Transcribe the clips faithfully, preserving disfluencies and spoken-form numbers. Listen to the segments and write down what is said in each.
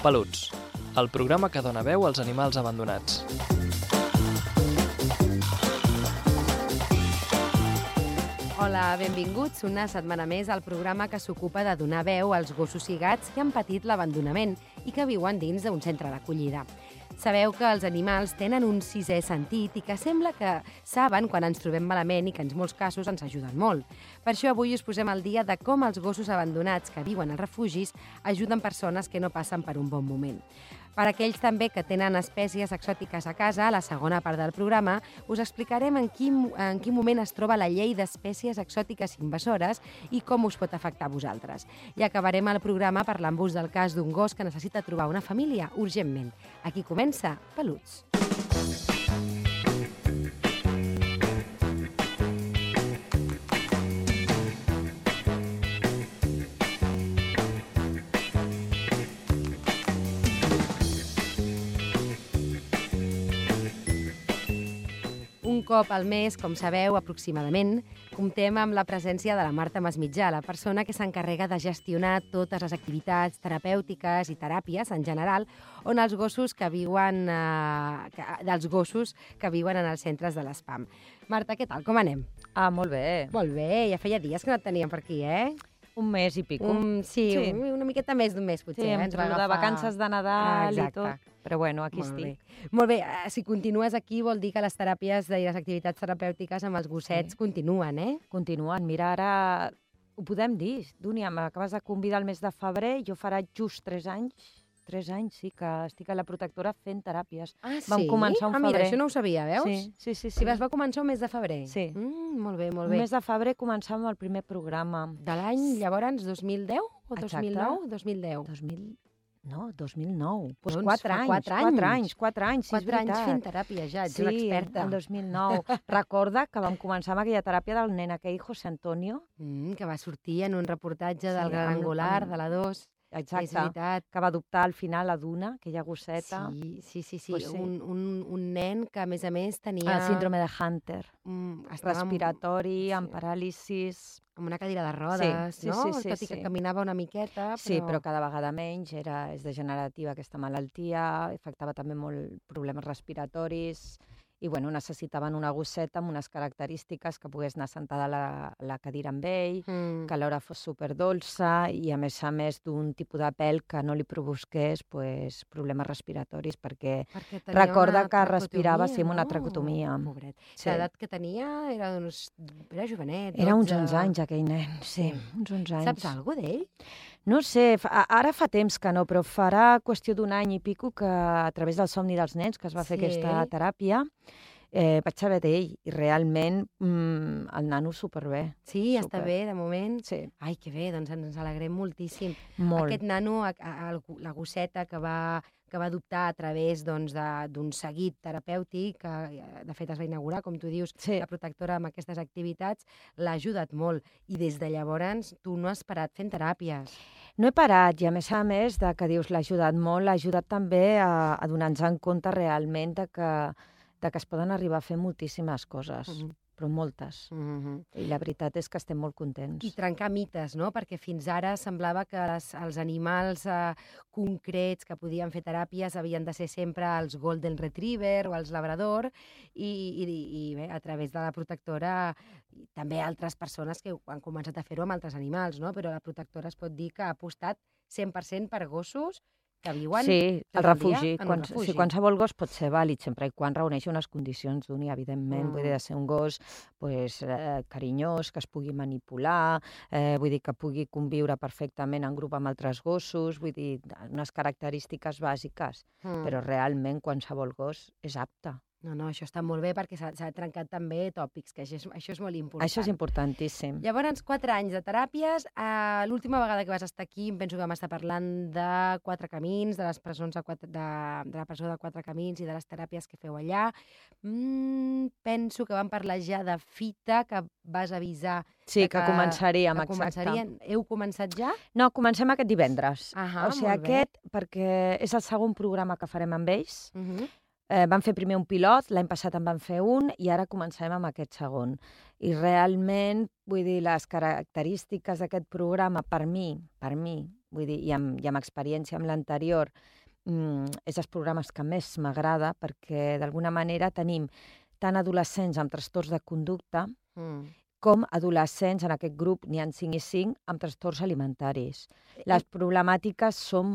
Peluts, el programa que dona veu als animals abandonats. Hola, benvinguts una setmana més al programa que s'ocupa de donar veu als gossos i gats que han patit l'abandonament i que viuen dins d'un centre d'acollida. Sabeu que els animals tenen un sisè sentit i que sembla que saben quan ens trobem malament i que en molts casos ens ajuden molt. Per això avui us posem al dia de com els gossos abandonats que viuen als refugis ajuden persones que no passen per un bon moment. Per aquells també que tenen espècies exòtiques a casa, a la segona part del programa, us explicarem en quin, en quin moment es troba la llei d'espècies exòtiques invasores i com us pot afectar a vosaltres. I acabarem el programa parlant-vos del cas d'un gos que necessita trobar una família urgentment. Aquí comença Peluts. Un cop al mes, com sabeu, aproximadament, comptem amb la presència de la Marta Masmitjà, la persona que s'encarrega de gestionar totes les activitats terapèutiques i teràpies en general, on els gossos que viuen, eh, que, dels gossos que viuen en els centres de l'Espam. Marta, què tal? Com anem? Ah, molt bé. Molt bé, ja feia dies que no et teníem per aquí, eh? Un mes i pico. Um, sí, Sí. Un, una miqueta més d'un mes, potser. Sí, eh? entre va de agafar- vacances de Nadal Ah, i tot. Però bueno, aquí Molt estic. bé. Molt bé, eh, si continues aquí vol dir que les teràpies i les activitats terapèutiques amb els gossets Sí. continuen, eh? Continuen. Mira, ara ho podem dir. Dúnia, m'acabes de convidar el mes de febrer, jo farà just tres anys, tres anys, sí, que estic a la protectora fent teràpies. Ah, Vam començar un ah, mira, febrer. això no ho sabia, veus? Sí, sí, sí. Si sí. vas va començar un mes de febrer. Sí. Mm, molt bé, molt Un bé. mes de febrer començàvem el primer programa. De l'any, llavors, dos mil deu o dos mil nou? Exacte. dos mil deu. dos mil... No, dos mil nou. Pues Doncs quatre fa anys. quatre anys. Quatre anys, quatre anys, sí, és Quatre anys veritat. fent teràpia ja, ets Sí, una experta. el dos mil nou. Recorda que vam començar amb aquella teràpia del nen aquell, José Antonio. Mm, que va sortir en un reportatge del Sí, Gran amb- Angular, amb- de la dos. Exacte. És veritat. Que va adoptar al final la Duna, aquella gosseta. Sí, sí, sí. sí. Pues sí. Un, un, un nen que, a més a més, tenia... El síndrome de Hunter. Mm, estava amb- Respiratori, sí. amb paràlisis. amb una cadira de rodes, Sí, sí, no? sí, sí, Tot i que sí. caminava una miqueta, però... Sí, però cada vegada menys. Era, és degenerativa aquesta malaltia, afectava també molt problemes respiratoris i bueno, necessitaven una gosseta amb unes característiques que pogués anar sentada a la, a la cadira amb ell, Mm. que alhora fos superdolça i a més a més d'un tipus de pèl que no li provoqués pues, problemes respiratoris perquè Perquè tenia recorda una que respirava sí, amb una no? tracotomia. Pobret. Sí. L'edat que tenia era d'uns... Era jovenet, Era uns dotze. onze anys aquell nen, sí, Sí. uns onze anys. Saps alguna cosa d'ell? No sé, fa, a- ara fa temps que no, però farà qüestió d'un any i pico que a través del somni dels nens, que es va fer Sí. aquesta teràpia, eh, vaig saber d'ell i realment mm, el nano superbé. Sí, Super. està bé, de moment. Sí, Ai, que bé, doncs ens alegrem moltíssim. molt. Aquest nano, a, a, a, la gosseta que va, que va adoptar a través doncs, de- d'un seguit terapèutic, que eh, de fet es va inaugurar, com tu dius, Sí. la protectora amb aquestes activitats, l'ha ajudat molt. I des de llavors tu no has parat fent teràpies. No he parat i a més a més de que dius l'ha ajudat molt, l'ha ajudat també a, a donar-nos en compte realment de que, de que es poden arribar a fer moltíssimes coses, Mhm. però moltes. Mm-hmm. I la veritat és que estem molt contents. I trencar mites, no? Perquè fins ara semblava que les, els animals eh, concrets que podien fer teràpies havien de ser sempre els Golden Retriever o els Labrador i, i, i bé, a través de la protectora i també altres persones que han començat a fer-ho amb altres animals, no? Però la protectora es pot dir que ha apostat cent per cent per gossos que viuen Sí, tot el el dia refugi. en un Quan, refugi. sí, qualsevol gos pot ser vàlid, sempre i quan reuneixi unes condicions d'uni, evidentment. Mm. Vull dir, de ser un gos pues, eh, carinyós, que es pugui manipular, eh, vull dir, que pugui conviure perfectament en grup amb altres gossos, vull dir, unes característiques bàsiques. Mm. Però realment qualsevol gos és apte. No, no, això està molt bé perquè s'ha s'ha trencat també tòpics, que això és, això és molt important. Això és importantíssim. Llavors, quatre anys de teràpies. Eh, L'última vegada que vas estar aquí, em penso que vam estar parlant de Quatre Camins, de les presons de, quatre, de, de la presó de Quatre Camins i de les teràpies que feu allà. Mm, penso que vam parlar ja de Fita, que vas avisar Sí, de que començaríem, que exacte. començarien. Heu començat ja? No, comencem aquest divendres. Ahà, o sigui, molt bé. aquest, perquè és el segon programa que farem amb ells. Uh -huh. Eh, vam fer primer un pilot, l'any passat en van fer un i ara comencem amb aquest segon. I realment, vull dir, les característiques d'aquest programa, per mi, per mi, vull dir, i amb, i amb experiència amb l'anterior, mm, és els programes que més m'agrada perquè d'alguna manera tenim tant adolescents amb trastorns de conducta Mm. com adolescents, en aquest grup n'hi ha cinc i cinc, amb trastorns alimentaris. Les problemàtiques són,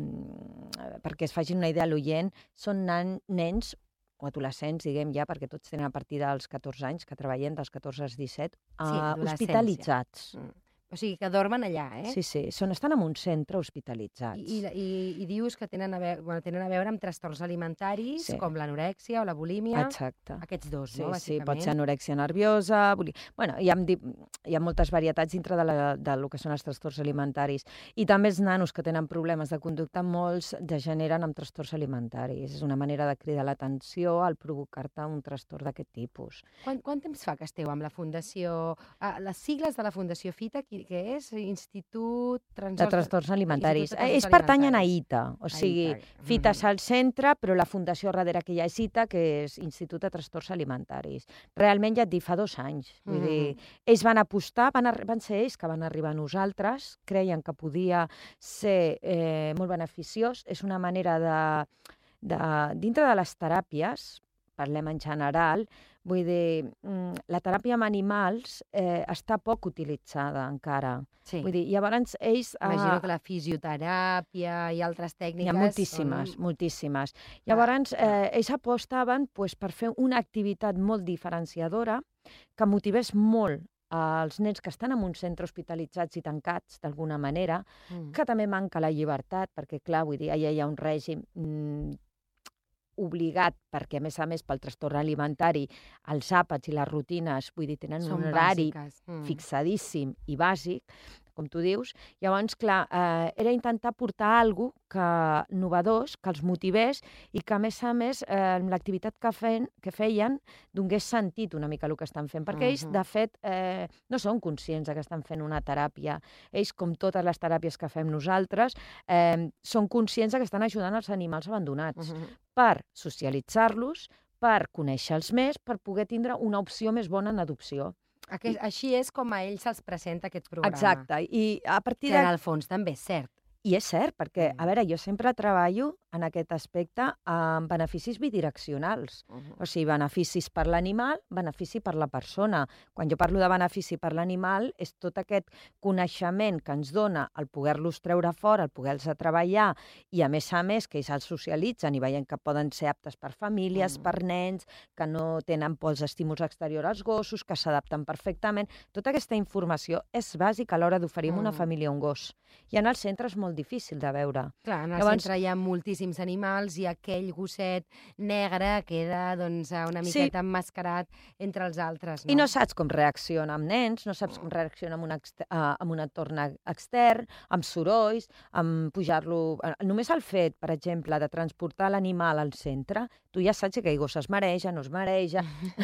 mm, perquè es facin una idea a l'oient, són nan, nens o adolescents, diguem ja, perquè tots tenen a partir dels catorze anys, que treballem dels catorze als disset, Sí, eh, adolescència. hospitalitzats. Mm. O sigui, que dormen allà, eh? Sí, sí, són, estan en un centre hospitalitzats. I, i, i, i dius que tenen a, veure, bueno, tenen a veure amb trastorns alimentaris, Sí. com l'anorèxia o la bulímia. Exacte. Aquests dos, Sí, no, sí, bàsicament? pot ser anorèxia nerviosa... Buli... Bueno, hi ha, hi ha moltes varietats dintre de, la, de lo que són els trastorns alimentaris. I també els nanos que tenen problemes de conducta, molts degeneren amb trastorns alimentaris. És una manera de cridar l'atenció al provocar-te un trastorn d'aquest tipus. Quant, quant temps fa que esteu amb la Fundació... Ah, les sigles de la Fundació FITA, qui- què és? Institut... Trans... De trastorns alimentaris. Institut de Trastorns Ells pertanyen a Alimentaris. I T A, o sigui, A I T A. FITA Mhm. és al centre, però la fundació darrere que hi ha és I T A, que és Institut de Trastorns Alimentaris. Realment, ja et dic, fa dos anys. Vull Mhm. dir, ells van apostar, van, ar- van ser ells que van arribar a nosaltres, creien que podia ser eh, molt beneficiós. És una manera de, de... Dintre de les teràpies, parlem en general, vull dir, mm, la teràpia amb animals eh, està poc utilitzada encara. Sí. Vull dir, llavors ells... Imagino eh, que la fisioteràpia i altres N'hi tècniques... ha moltíssimes, són... moltíssimes. Clar, Llavors, clar. eh, ells apostaven pues, per fer una activitat molt diferenciadora que motivés molt als nens que estan en un centre hospitalitzats i tancats, d'alguna manera, Mm. que també manca la llibertat, perquè, clar, vull dir, allà hi ha un règim mm, obligat, perquè, a més a més, pel trastorn alimentari, els àpats i les rutines, vull dir, tenen Són un horari bàsiques. Mm. fixadíssim i bàsic, com tu dius. Llavors, clar, eh, era intentar portar alguna cosa que novedós, que els motivés i que, a més a més, eh, l'activitat que, feien, que feien donés sentit una mica el que estan fent. Perquè ells, Mhm. de fet, eh, no són conscients de que estan fent una teràpia. Ells, com totes les teràpies que fem nosaltres, eh, són conscients de que estan ajudant els animals abandonats Mhm. per socialitzar-los, per conèixer-los més, per poder tindre una opció més bona en adopció. Aquest, així és com a ells se'ls presenta aquest programa. Exacte. I a partir Que de... en el fons també és cert. I és cert, perquè, Mm. a veure, jo sempre treballo en aquest aspecte amb beneficis bidireccionals. Mhm. O sigui, beneficis per l'animal, benefici per la persona. Quan jo parlo de benefici per l'animal, és tot aquest coneixement que ens dona el poder-los treure fora, el poder-los treballar, i a més a més que ells els socialitzen i veien que poden ser aptes per famílies, Mm. per nens, que no tenen por als estímuls exteriors als gossos, que s'adapten perfectament. Tota aquesta informació és bàsica a l'hora d'oferir a una Mm. família un gos. I en el centre és molt difícil de veure. Clar, en el Llavors- centre hi ha moltíssims animals i aquell gosset negre queda doncs, una Sí. miqueta emmascarat entre els altres. No? I no saps com reacciona amb nens, no saps com reacciona amb un, exter uh, amb un entorn extern, amb sorolls, amb pujar-lo... Només el fet, per exemple, de transportar l'animal al centre, tu ja saps que aquell gos es mareja, no es mareja...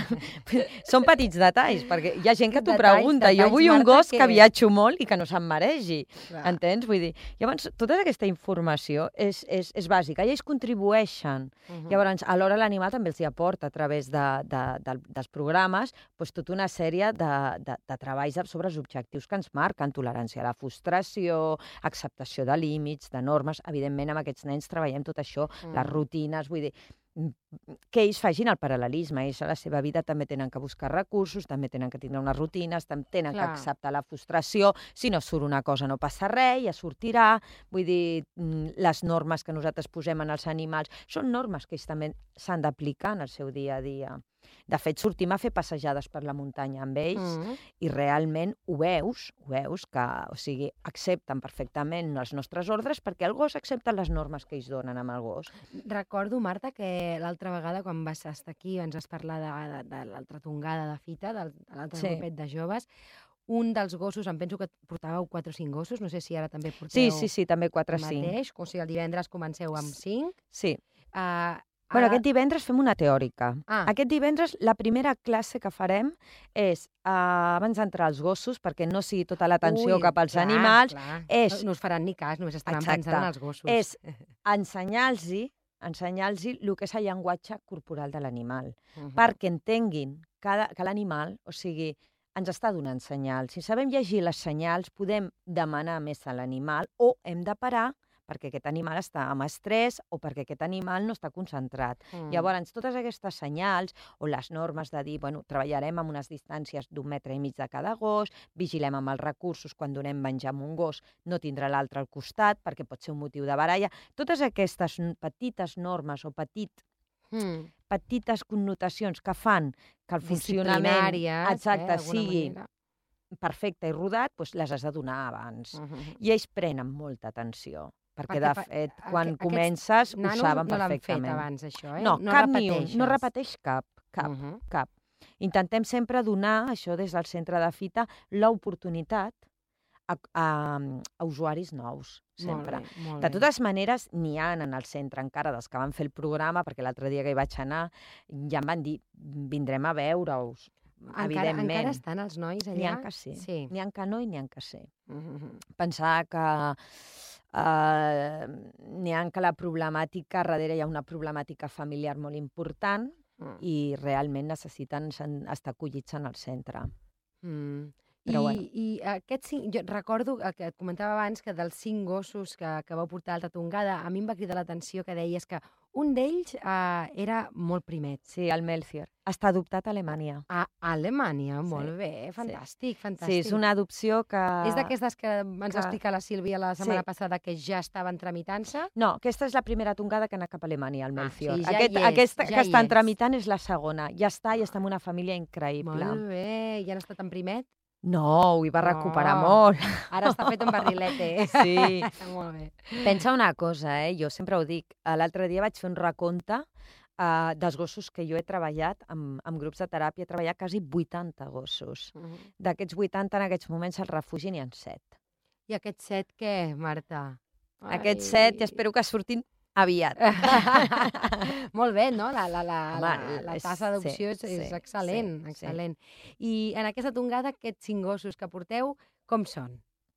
Són petits detalls, perquè hi ha gent que t'ho Detalls, pregunta. Jo detalls, vull un Marta, gos que- que viatjo molt i que no se'm maregi. Clar. Entens? Vull dir, llavors, tota aquesta informació és, és, és bàsica i ells contribueixen. Mhm. Llavors, alhora l'animal també els hi aporta a través de, de, de, dels programes doncs, tota una sèrie de, de, de treballs sobre els objectius que ens marquen, tolerància a la frustració, acceptació de límits, de normes. Evidentment, amb aquests nens treballem tot això, Mm. les rutines, vull dir, que ells facin el paral·lelisme. Ells a la seva vida també tenen que buscar recursos, també tenen que tindre unes rutines, també tenen Clar. que acceptar la frustració. Si no surt una cosa no passa res, ja sortirà. Vull dir, mm, les normes que nosaltres posem en els animals són normes que ells també s'han d'aplicar en el seu dia a dia. De fet, sortim a fer passejades per la muntanya amb ells Mhm. i realment ho veus, ho veus, que o sigui, accepten perfectament els nostres ordres perquè el gos accepta les normes que ells donen amb el gos. Recordo, Marta, que l'altra vegada, quan vas estar aquí, ens vas parlar de, de, de l'altra tongada de fita, del, de l'altre Sí. grupet de joves, un dels gossos, em penso que portàveu quatre o cinc gossos, no sé si ara també porteu Sí, sí, sí, també el quatre cinc. mateix, o sigui, el divendres comenceu amb cinc. Sí. Uh, Bueno, aquest divendres fem una teòrica. Ah. Aquest divendres la primera classe que farem és, uh, abans d'entrar als gossos, perquè no sigui tota l'atenció Ui, cap als clar, animals, clar. és- No, no us faran ni cas, només estaran Exacte. pensant en els gossos. és ensenyar-los ensenyar-los el que és el llenguatge corporal de l'animal, Mhm. perquè entenguin que, que l'animal, o sigui, ens està donant senyals. Si sabem llegir les senyals, podem demanar més a l'animal o hem de parar perquè aquest animal està amb estrès o perquè aquest animal no està concentrat. Mm. Llavors, totes aquestes senyals o les normes de dir, bueno, treballarem amb unes distàncies d'un metre i mig de cada gos, vigilem amb els recursos, quan donem menjar a un gos no tindrà l'altre al costat perquè pot ser un motiu de baralla. Totes aquestes petites normes o petit, Mm. petites connotacions que fan que el funcionament Disciplinàries, exacte eh, d'alguna sigui manera. perfecte i rodat, doncs les has de donar abans. Mhm. I ells prenen molta atenció. Perquè, Perquè de pa- fet, aqu- quan aquests comences, ho nanos saben no l'han fet perfectament. abans, això, eh? No, No cap ni un. repeteixes. No repeteix cap, cap, Mhm. cap. Intentem sempre donar, això des del centre de fita, l'oportunitat a, a, a usuaris nous, sempre. Molt bé, molt De bé. totes maneres, n'hi ha en el centre encara dels que van fer el programa, perquè l'altre dia que hi vaig anar ja em van dir, vindrem a veure-us, Encara, evidentment. encara estan els nois allà? N'hi ha que sí. Sí. N'hi ha que no i n'hi ha que sí. Mhm. Pensar que eh, n'hi ha que la problemàtica, darrere hi ha una problemàtica familiar molt important Mm. i realment necessiten sen- estar acollits en el centre. Mm. Però I, bueno. I aquests cinc, jo recordo eh, que et comentava abans que dels cinc gossos que, que vau portar a Alta Tongada, a mi em va cridar l'atenció que deies que un d'ells eh, era molt primet. Sí, el Melchior. Està adoptat a Alemanya. A Alemanya, molt Sí, bé, fantàstic, Sí, fantàstic. és una adopció que... És d'aquestes que ens que- va explicar la Sílvia la setmana Sí. passada que ja estaven tramitant-se? No, aquesta és la primera tongada que ha anat cap a Alemanya, el Ah, Melchior. sí, ja Aquest, hi és, aquesta ja que hi estan és. tramitant és la segona. Ja està, i està en una família increïble. Molt bé, i han estat en primet? No, ho hi va recuperar No. molt. Ara està fet un barrilete. Sí. Molt bé. Pensa una cosa, eh? Jo sempre ho dic. L'altre dia vaig fer un recompte uh, dels gossos que jo he treballat amb, amb grups de teràpia. He treballat quasi vuitanta gossos. Mhm. D'aquests vuitanta, en aquests moments, al refugi n'hi ha set. I aquest set què, Marta? Aquests set, i espero que surtin aviat. Molt bé, no? La, la, la, Home, la, la és- tassa d'adopció sí, és, és sí, excel·lent, sí, sí. excel·lent. I en aquesta tongada, aquests cinc gossos que porteu, com són?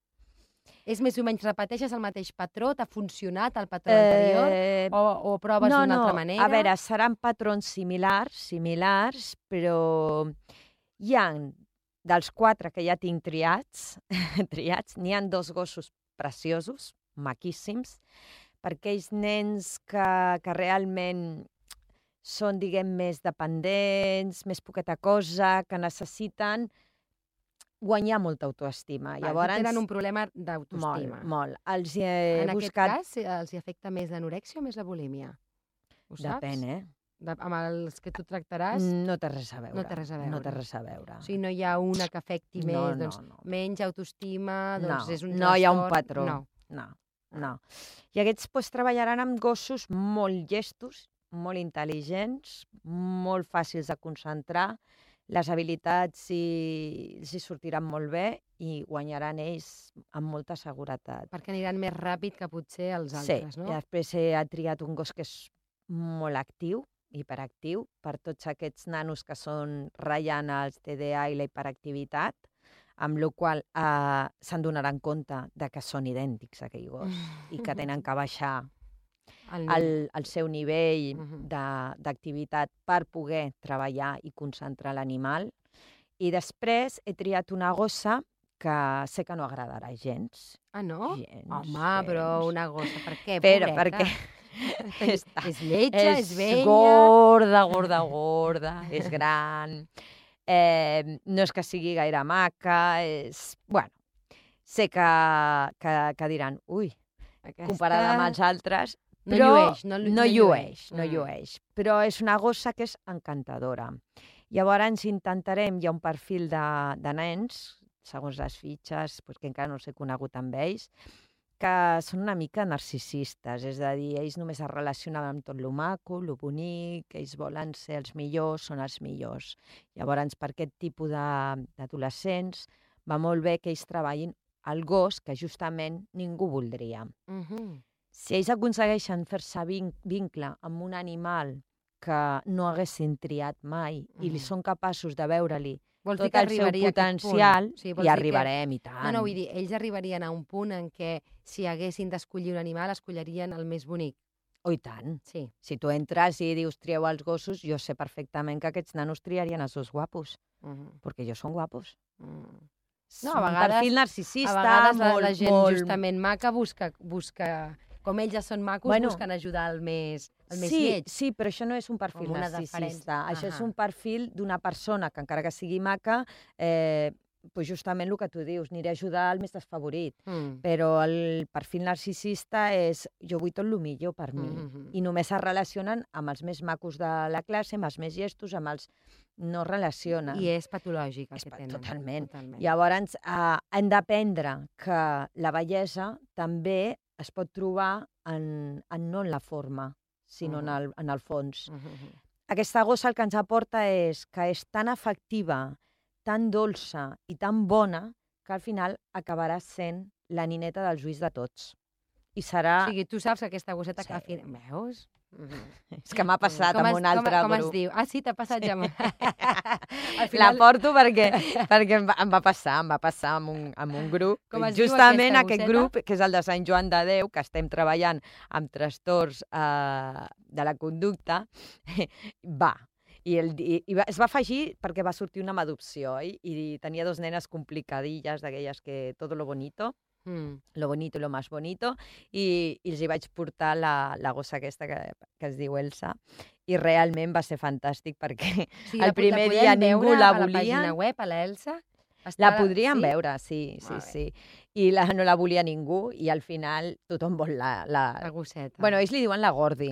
És més o menys, repeteixes el mateix patró? T'ha funcionat el patró anterior? Eh, O, o proves no, d'una no, altra manera? a veure, seran patrons similars, similars, però hi ha dels quatre que ja tinc triats, triats, n'hi han dos gossos preciosos, maquíssims, per aquells nens que, que realment són, diguem, més dependents, més poqueta cosa, que necessiten guanyar molta autoestima. Val, Llavors, tenen un problema molt, d'autoestima. molt. Els hi he En aquest buscat... cas, eh, els hi afecta més l'anorèxia o més la bulímia? Ho saps? Depèn, eh? De, amb els que tu tractaràs, No té res a veure. No té res a No té veure. res a veure. o sigui, no hi ha una que afecti més, No, no, doncs, no. menys autoestima, doncs No, és un no hi ha un trastorn. patró. No. No, no. I aquests pues, treballaran amb gossos molt llestos, molt intel·ligents, molt fàcils de concentrar, les habilitats hi, els hi sortiran molt bé i guanyaran ells amb molta seguretat. Perquè aniran més ràpid que potser els Sí, altres, no? i després he triat un gos que és molt actiu, hiperactiu, per tots aquests nanos que són ratllant els T D A i la hiperactivitat, amb la qual eh, se'n donaran compte de que són idèntics aquell gos i que tenen que baixar El el, nen. el seu nivell Mhm. de- d'activitat per poder treballar i concentrar l'animal. I després he triat una gossa que sé que no agradarà gens. Ah, no? Gens, Home, però gens. una gossa, per què, Però pobreta? perquè està- És lletja, és, és vella... gorda, gorda, gorda, és gran, eh, no és que sigui gaire maca, és... Bueno, sé que, que, que diran, ui, Aquesta... comparada amb els altres, No però llueix, no, no llueix, no Mm. llueix. Però és una gossa que és encantadora. Llavors intentarem, hi ha un perfil de, de nens, segons les fitxes, pues, que encara no els he conegut amb ells, que són una mica narcisistes, és a dir, ells només es relacionen amb tot lo maco, lo bonic, ells volen ser els millors, són els millors. Llavors, per aquest tipus de- d'adolescents, va molt bé que ells treballin el gos que justament ningú voldria. Mhm. Si ells aconsegueixen fer-se vin vincle amb un animal que no haguessin triat mai i li Mhm. són capaços de veure-li Vols dir tot que el seu arribaria a aquest punt? potencial, Sí, vols hi dir arribarem, i Que... tant. No, no, vull dir, ells arribarien a un punt en què si haguessin d'escollir un animal, escollerien el més bonic. Oh, i tant. Sí. Si tu entres i dius trieu els gossos, jo sé perfectament que aquests nanos triarien els dos guapos, Uh -huh. perquè jo són guapos. Mm. No, a un vegades- perfil narcisista, A vegades la, molt, la gent molt... justament maca busca, busca... Com ells ja són macos, Bueno, busquen ajudar el més, el més sí, lleig. sí, però això no és un perfil Com una narcisista. deferència. Això és Ahà. un perfil d'una persona que, encara que sigui maca, eh, pues justament el que tu dius, aniré a ajudar el més desfavorit. Mm. Però el perfil narcisista és jo vull tot el millor per mi. Mhm. I només es relacionen amb els més macos de la classe, amb els més llestos, amb els... No relacionen. I és patològic el És que pa- tenen. totalment. Totalment. Llavors, eh, hem d'aprendre que la bellesa també es pot trobar en, en no en la forma, sinó en, Mhm. el, en el fons. Mhm. Aquesta gossa el que ens aporta és que és tan efectiva, tan dolça i tan bona que al final acabarà sent la nineta dels ulls de tots. I serà... O sigui, tu saps que aquesta gosseta Sí. que al final... Veus? Mhm. És que m'ha passat Com amb es- un altre com, com grup. es diu? Ah, sí, t'ha passat ja. Amb... Al La porto perquè, perquè em, va, em va passar, em va passar amb un, amb un grup. Com es diu Justament aquesta aquest gosseta? grup, que és el de Sant Joan de Déu, que estem treballant amb trastorns eh, de la conducta, va. I, el, i, i va, es va afegir perquè va sortir una amb adopció, oi? I tenia dos nenes complicadilles, d'aquelles que todo lo bonito, Mm. lo bonito i lo más bonito, i, i els hi vaig portar la, la gossa aquesta que, que es diu Elsa, i realment va ser fantàstic perquè O sigui, el la, primer la podem dia ningú veure la a la volia. pàgina web, a l'Elsa? Està La a podríem sí? veure, sí, sí, Molt bé. sí. I la, no la volia ningú, i al final tothom vol la... la... La gosseta. Bueno, ells li diuen la Gordi.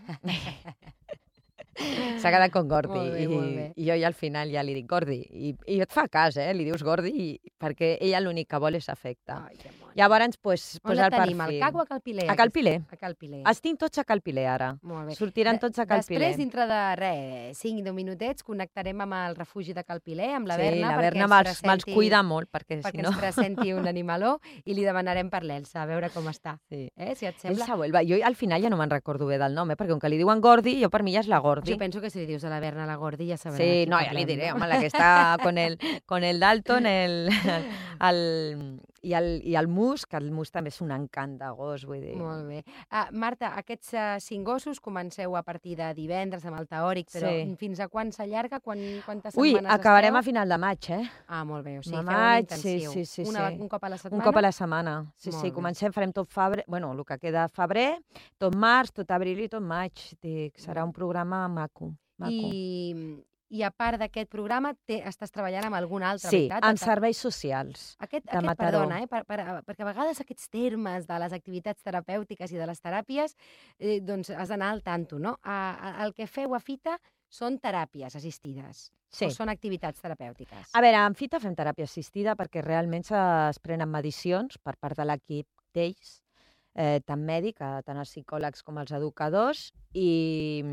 S'ha quedat con Gordi. Molt bé, I, molt bé. I jo ja al final ja li dic Gordi. I, i et fa cas, eh? Li dius Gordi, i, perquè ella l'únic que vol és afecte. Ai, que mono. Llavors, pues, On pues la el tenim, perfil. al C A C o a Calpiler? A Calpiler. A Calpiler. Els tinc tots a Calpiler, ara. Molt bé. Sortiran De- tots a Calpiler. Després, dintre de res, cinc deu minutets, connectarem amb el refugi de Calpiler, amb la sí, Berna, la perquè Berna ens me'ls me'ls presenti- cuida molt, perquè, perquè si no... ens presenti un animaló i li demanarem per l'Elsa, a veure com està. Sí. Eh? Si et sembla... Elsa Huelva. Jo al final ja no me'n recordo bé del nom, eh? perquè com que li diuen Gordi, jo per mi ja és la Gordi. Jo penso que si li dius a la Berna la Gordi ja sabrà Sí, de qui no, ja parlem, li diré, no? home, la que està con el, con el Dalton el, el, i, el, i el Mus, que el Mus també és un encant de gos, vull dir. Molt bé. Uh, Marta, aquests uh, cinc gossos comenceu a partir de divendres amb el teòric, però Sí. fins a quan s'allarga? Quan, quantes Ui, setmanes acabarem a esteu? final de maig, eh? Ah, molt bé, o sigui, A feu un maig, intensiu. sí, sí, sí, Una, sí. Un cop a la setmana? Un cop a la setmana. Sí, Molt sí, bé. comencem, farem tot febrer, bueno, el que queda de febrer, tot març, tot abril i tot maig. Dic, serà un programa maco. maco. I, I a part d'aquest programa, te, estàs treballant amb algun altre, Sí, veritat? amb Que- serveis socials. Aquest, de aquest Mataró. perdona, eh, per, per, perquè a vegades aquests termes de les activitats terapèutiques i de les teràpies, eh, doncs has d'anar al tanto, no? A, a, el que feu a Fita són teràpies assistides, Sí. o són activitats terapèutiques? A veure, en Fita fem teràpia assistida perquè realment es prenen medicions per part de l'equip d'ells, eh, tant mèdic, eh, tant els psicòlegs com els educadors, i,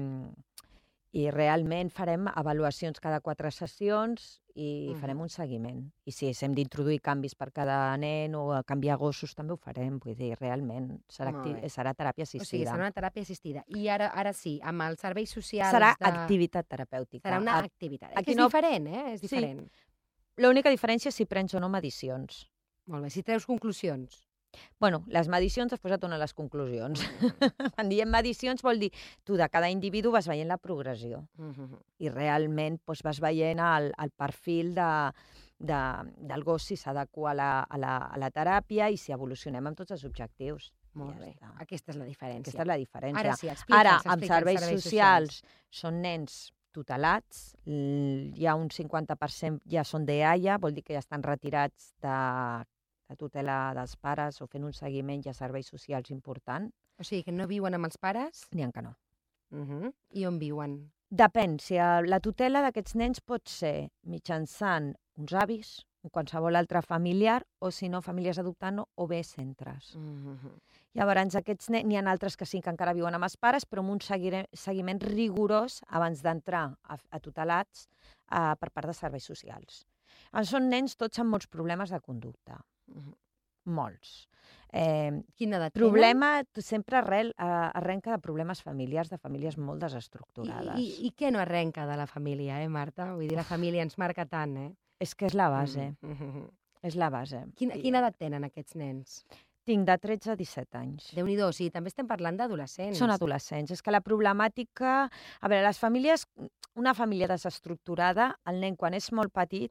i realment farem avaluacions cada quatre sessions i Mhm. farem un seguiment. I si hem d'introduir canvis per cada nen o a canviar gossos, també ho farem. Vull dir, realment serà, Molt acti- bé. serà teràpia O sigui, assistida. serà una teràpia assistida. I ara, ara sí, amb els serveis socials... Serà de... activitat terapèutica. Serà una A- activitat. aquí que és no- diferent, eh? És Sí. diferent. L'única diferència és si prens o no medicions. Molt bé, si treus conclusions. Bueno, les medicions després et donen les conclusions. Quan diem medicions vol dir tu de cada individu vas veient la progressió Mhm. i realment doncs, vas veient el, el perfil de, de, del gos si s'adequa a, la, a, la, a la teràpia i si evolucionem amb tots els objectius. Molt Ja bé. està. Aquesta és la diferència. Aquesta és la diferència. Ara sí, explica'ns, Ara, amb explica'ns serveis, serveis socials, són nens tutelats, l- hi ha un cinquanta per cent ja són de A I A, vol dir que ja estan retirats de, de tutela dels pares o fent un seguiment ja serveis socials important. O sigui, que no viuen amb els pares? N'hi ha que no. Uh-huh. I on viuen? Depèn, si eh, la tutela d'aquests nens pot ser mitjançant uns avis, o qualsevol altre familiar, o si no, famílies adoptant o bé centres. Uh-huh. Llavors, aquests nens, n'hi ha altres que sí que encara viuen amb els pares, però amb un seguire, seguiment rigorós abans d'entrar a, a tutelats eh, per part de serveis socials. Llavors, són nens tots amb molts problemes de conducta. Uh-huh. Molts. Eh, Quina edat problema tu- sempre arrel, eh, arrenca de problemes familiars, de famílies molt tenen? desestructurades. I, i, I què no arrenca de la família, eh, Marta? Vull dir, la família ens marca tant, eh? És que és la base, Mm. Uh-huh. és la base. Quina, I quina edat tenen aquests nens? Tinc de tretze a disset anys. Déu-n'hi-do, sí, també estem parlant d'adolescents. Són adolescents. És que la problemàtica... A veure, les famílies... Una família desestructurada, el nen, quan és molt petit,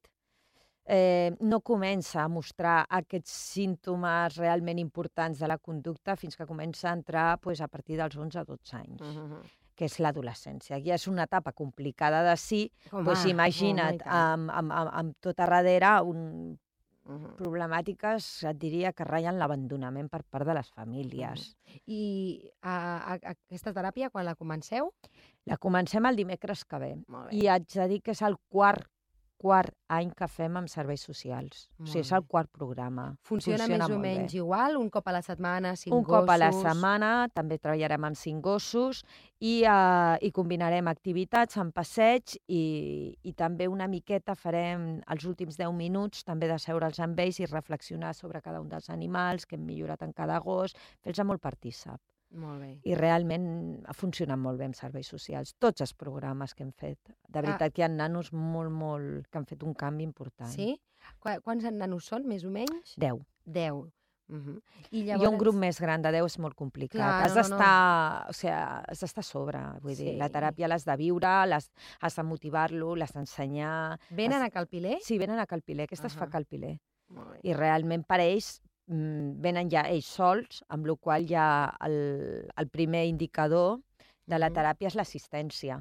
eh, no comença a mostrar aquests símptomes realment importants de la conducta fins que comença a entrar pues, a partir dels onze a dotze anys. Uh -huh. Que és l'adolescència. Ja és una etapa complicada de si, home, pues, imagina't, home, amb, amb, amb, amb tot a darrere un, uh-huh. problemàtiques, et diria, que ratllen l'abandonament per part de les famílies. Uh-huh. I a, a, a aquesta teràpia, quan la comenceu? La comencem el dimecres que ve. I haig de dir que és el quart quart any que fem amb serveis socials. Molt o sigui, és el quart programa. Funciona, Funciona més o menys bé. Igual? Un cop a la setmana, cinc un gossos? Un cop a la setmana, també treballarem amb cinc gossos i, uh, i combinarem activitats amb passeig i, i també una miqueta farem els últims deu minuts també de seure'ls amb ells i reflexionar sobre cada un dels animals, que hem millorat en cada gos, fer-los molt partícip. Molt bé. I realment ha funcionat molt bé amb serveis socials. Tots els programes que hem fet. De veritat ah. que hi ha nanos molt, molt... que han fet un canvi important. Sí? Qu Quants nanos són, més o menys? Deu. Deu. Uh -huh. I, llavors... I un grup més gran de deu és molt complicat. Clar, has d'estar no, no. o sigui, has d'estar a sobre. Vull sí. dir, la teràpia l'has de viure, has de motivar-lo, l'has d'ensenyar... Venen has... a Calpiler? Sí, venen a Calpiler. Aquesta uh -huh. es fa a Calpiler. I realment per ells venen ja ells sols, amb la qual cosa ja el, el primer indicador de la teràpia és l'assistència.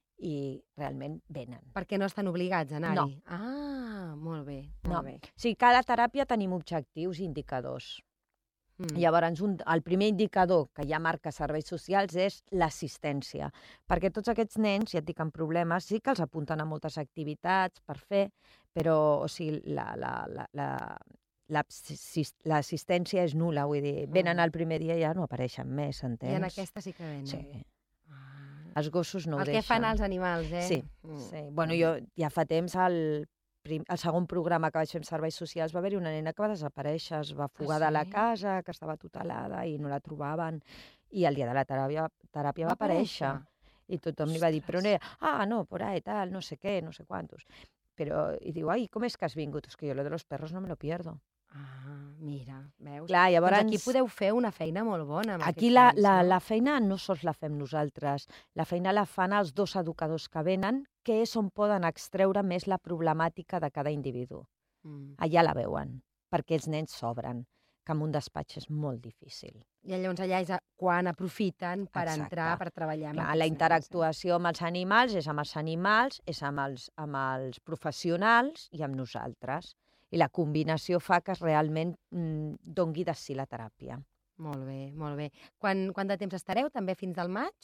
I realment venen. Perquè no estan obligats a anar-hi? No. Ah, molt bé. Molt no. bé. O sigui, cada teràpia tenim objectius i indicadors. Mm. Llavors, un, el primer indicador que ja marca serveis socials és l'assistència. Perquè tots aquests nens, ja et dic, amb problemes, sí que els apunten a moltes activitats per fer, però, o sigui, la... la, la, la l'assistència és nul·la, vull dir, venen el primer dia i ja no apareixen més, entens? I en aquesta sí que venen. Sí. Ah. Els gossos no ho deixen. El que fan els animals, eh? Sí, mm. sí. Bueno, jo ja fa temps, el, prim, el segon programa que vaig fer amb serveis socials va haver-hi una nena que va desaparèixer, es va fugar ah, sí? de la casa, que estava tutelada i no la trobaven, i el dia de la teràpia, teràpia va, va aparèixer. I tothom li va dir, però no, ah, no, por ahí, tal, no sé què, no sé quantos. Però, i diu, ai, com és que has vingut? És que jo lo de los perros no me lo pierdo. Ah, mira, veus? Clar, llavors... Doncs aquí podeu fer una feina molt bona. Amb aquí la, nens, la, no? la feina no sols la fem nosaltres, la feina la fan els dos educadors que venen, que és on poden extreure més la problemàtica de cada individu. Mm. Allà la veuen, perquè els nens s'obren, que en un despatx és molt difícil. I llavors allà és quan aprofiten per Exacte. entrar, per treballar amb Clar, la interactuació amb els animals és amb els animals, és amb els, amb els professionals i amb nosaltres. I la combinació fa que realment mm, dongui de si la teràpia. Molt bé, molt bé. Quan, quant de temps estareu? També fins al maig?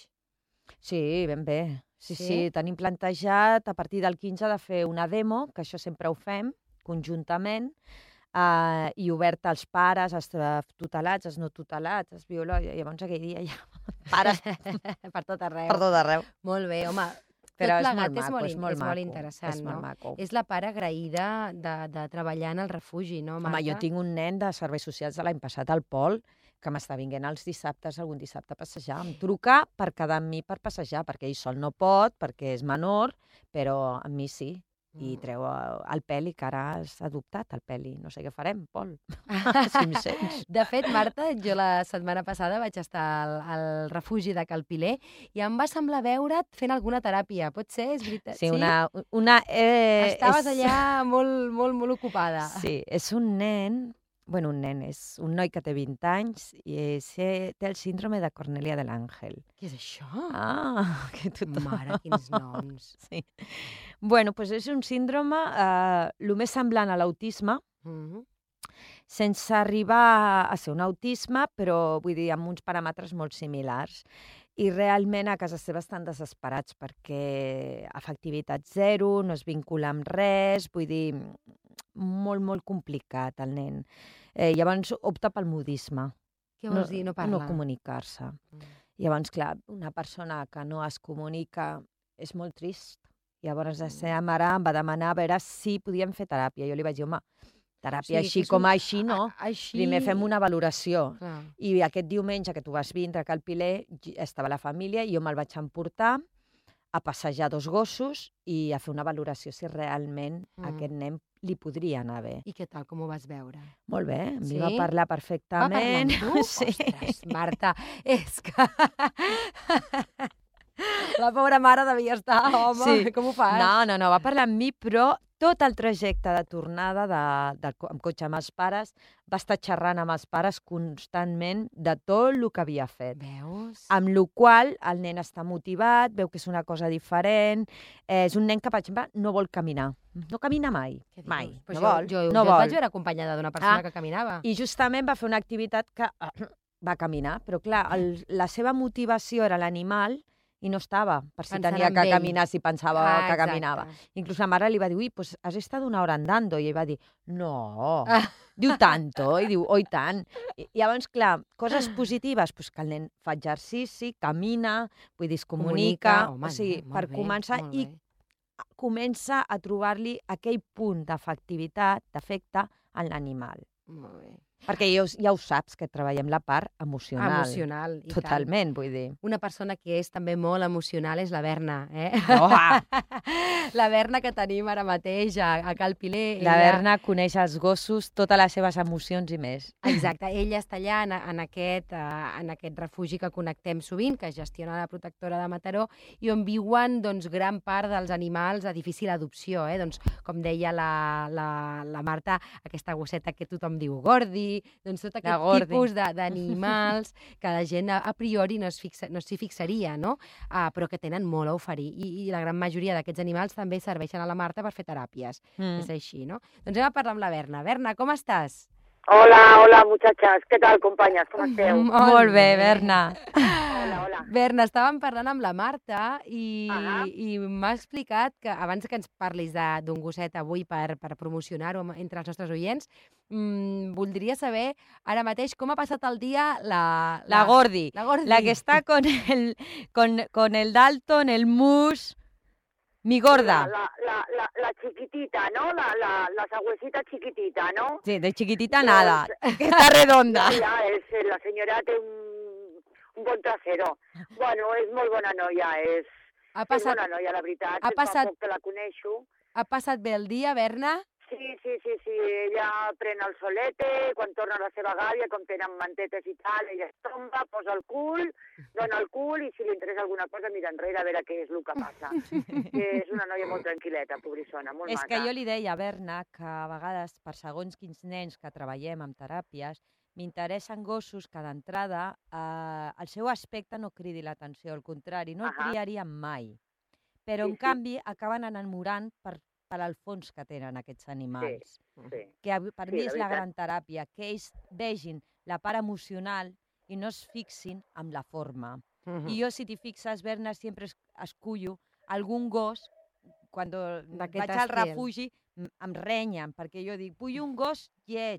Sí, ben bé. Sí, sí, sí, tenim plantejat a partir del quinze de fer una demo, que això sempre ho fem, conjuntament, eh, i obert als pares, als tutelats, als no tutelats, als biològics, llavors aquell dia ja pares per tot arreu. Per tot arreu. Molt bé, home, però tot és plegat molt maco, és molt, és molt, és maco, molt interessant, és no? molt maco. És la part agraïda de, de treballar en el refugi, no, Marta? Home, jo tinc un nen de serveis socials de l'any passat, al Pol, que m'està vinguent els dissabtes, algun dissabte a passejar. Em truca per quedar amb mi per passejar, perquè ell sol no pot, perquè és menor, però amb mi sí. I treu el peli, que ara has adoptat el peli. No sé què farem, Pol. Si em sents. De fet, Marta, jo la setmana passada vaig estar al, al refugi de Calpiler i em va semblar veure't fent alguna teràpia. Pot ser? És veritat? Sí, una... una eh, Estaves és... allà molt, molt, molt ocupada. Sí, és un nen... Bueno, un nen, és un noi que té vint anys i és, té el síndrome de Cornelia de l'Àngel. Què és això? Ah, que tothom... Mare, quins noms. Sí. Bueno, doncs és un síndrome eh, el més semblant a l'autisme, uh-huh. sense arribar a ser un autisme, però vull dir, amb uns paràmetres molt similars. I realment a casa seva estan desesperats perquè efectivitat zero, no es vincula amb res, vull dir, molt, molt complicat el nen. Eh, llavors opta pel modisme. Què vols dir, no parlar? No comunicar-se. Mm. Llavors, clar, una persona que no es comunica és molt trist. Llavors la seva mare em va demanar a veure si podíem fer teràpia. Jo li vaig dir, home, teràpia sí, així com un... així, no. A, així... Primer fem una valoració. Clar. I aquest diumenge que tu vas vindre a Calpiler, estava la família i jo me'l vaig emportar a passejar dos gossos i a fer una valoració si realment mm. aquest nen li podria anar bé. I què tal, com ho vas veure? Molt bé, amb mi Sí? va parlar Va parlar perfectament. amb tu? Sí. Ostres, Marta, és que... La pobra mare devia estar, home, Sí. com ho fas? No, no, no, va parlar amb mi, però tot el trajecte de tornada de, de, amb cotxe amb els pares va estar xerrant amb els pares constantment de tot el que havia fet. Veus? Amb la qual el nen està motivat, veu que és una cosa diferent. Eh, és un nen que, per exemple, no vol caminar. No camina mai, Què dius? mai. Pues No jo, vol, jo, no jo et vol. vaig veure acompanyada d'una persona Ah. que caminava. I justament va fer una activitat que va caminar, però clar, el, la seva motivació era l'animal i no estava per si Pensant tenia en que ell. caminar, si pensava Ah, que exacte. caminava. Inclús la mare li va dir, ui, pues has estat una hora andando. I ell va dir, no. Ah. Diu, tanto? I diu, oi tant. I, i llavors, clar, coses positives, pues que el nen fa exercici, camina, vull dir, es comunica, Home, o sigui, molt per bé, començar, molt i bé. comença a trobar-li aquell punt d'efectivitat, d'efecte en l'animal. Molt bé. Perquè ja, ho- ja ho saps, que treballem la part emocional. Emocional, i tant. Totalment, vull dir. Una persona que és també molt emocional és la Berna, eh? Oa! La Berna que tenim ara mateix a, a Cal Piler. La ella- Berna coneix els gossos, totes les seves emocions i més. Exacte, ella està allà en, en, aquest, uh, en aquest refugi que connectem sovint, que gestiona la protectora de Mataró, i on viuen doncs, gran part dels animals a difícil adopció. Eh? Doncs, com deia la, la, la Marta, aquesta gosseta que tothom diu Gordi, doncs tot aquest Gordi. tipus de- d'animals que la gent a, a priori no s'hi fixa, no s'hi fixaria, no? Uh, però que tenen molt a oferir. I, i la gran majoria d'aquests animals també serveixen a la Marta per fer teràpies. Mm. És així, no? Doncs anem a parlar amb la Berna. Berna, com estàs? Hola, hola muchachas, ¿qué tal companyes? Com esteu? Molt bé, Berna. Hola, hola. Berna, estàvem parlant amb la Marta i, Ahà. i m'ha explicat que abans que ens parlis de- d'un gosset avui per, per promocionar-ho amb- entre els nostres oients, mmm, voldria saber ara mateix com ha passat el dia la... La Gordi. La Gordi. La que está con el, con, con el Dalton, el mus, mi gorda. La, la, la, la chiquitita, ¿no? La, la, la sagüesita chiquitita, ¿no? Sí, de chiquitita Pues, nada, que está redonda. Ja, és, eh, la senyora té un, un bon trasero. Bueno, és molt bona noia, és, Ha és passat, bona noia, la veritat. ha que fa passat- poc que la coneixo. ha passat bé el dia, Berna? Sí, sí, sí, sí, ella pren el solete, quan torna a la seva gàbia, com tenen mantetes i tal, ella es tomba, posa el cul, dona el cul i si li interessa alguna cosa mira enrere a veure què és el que passa. Que és una noia molt tranquil·leta, pobrissona, molt És maca. que jo li deia a Berna que a vegades, per segons quins nens que treballem amb teràpies, m'interessen gossos que d'entrada eh, el seu aspecte no cridi l'atenció, al contrari, no el Ahà. criaríem mai. Però, Sí, en sí. canvi, acaben enamorant per, per al fons que tenen aquests animals. Sí. Que a- per Sí, mi la és la veritat. gran teràpia, que ells vegin la part emocional i no es fixin en la forma. Mm. I jo, si t'hi fixes, Berna, sempre es- escullo algun gos, quan vaig D'aquest al estil. refugi, m- em renyen, perquè jo dic, vull un gos lleig.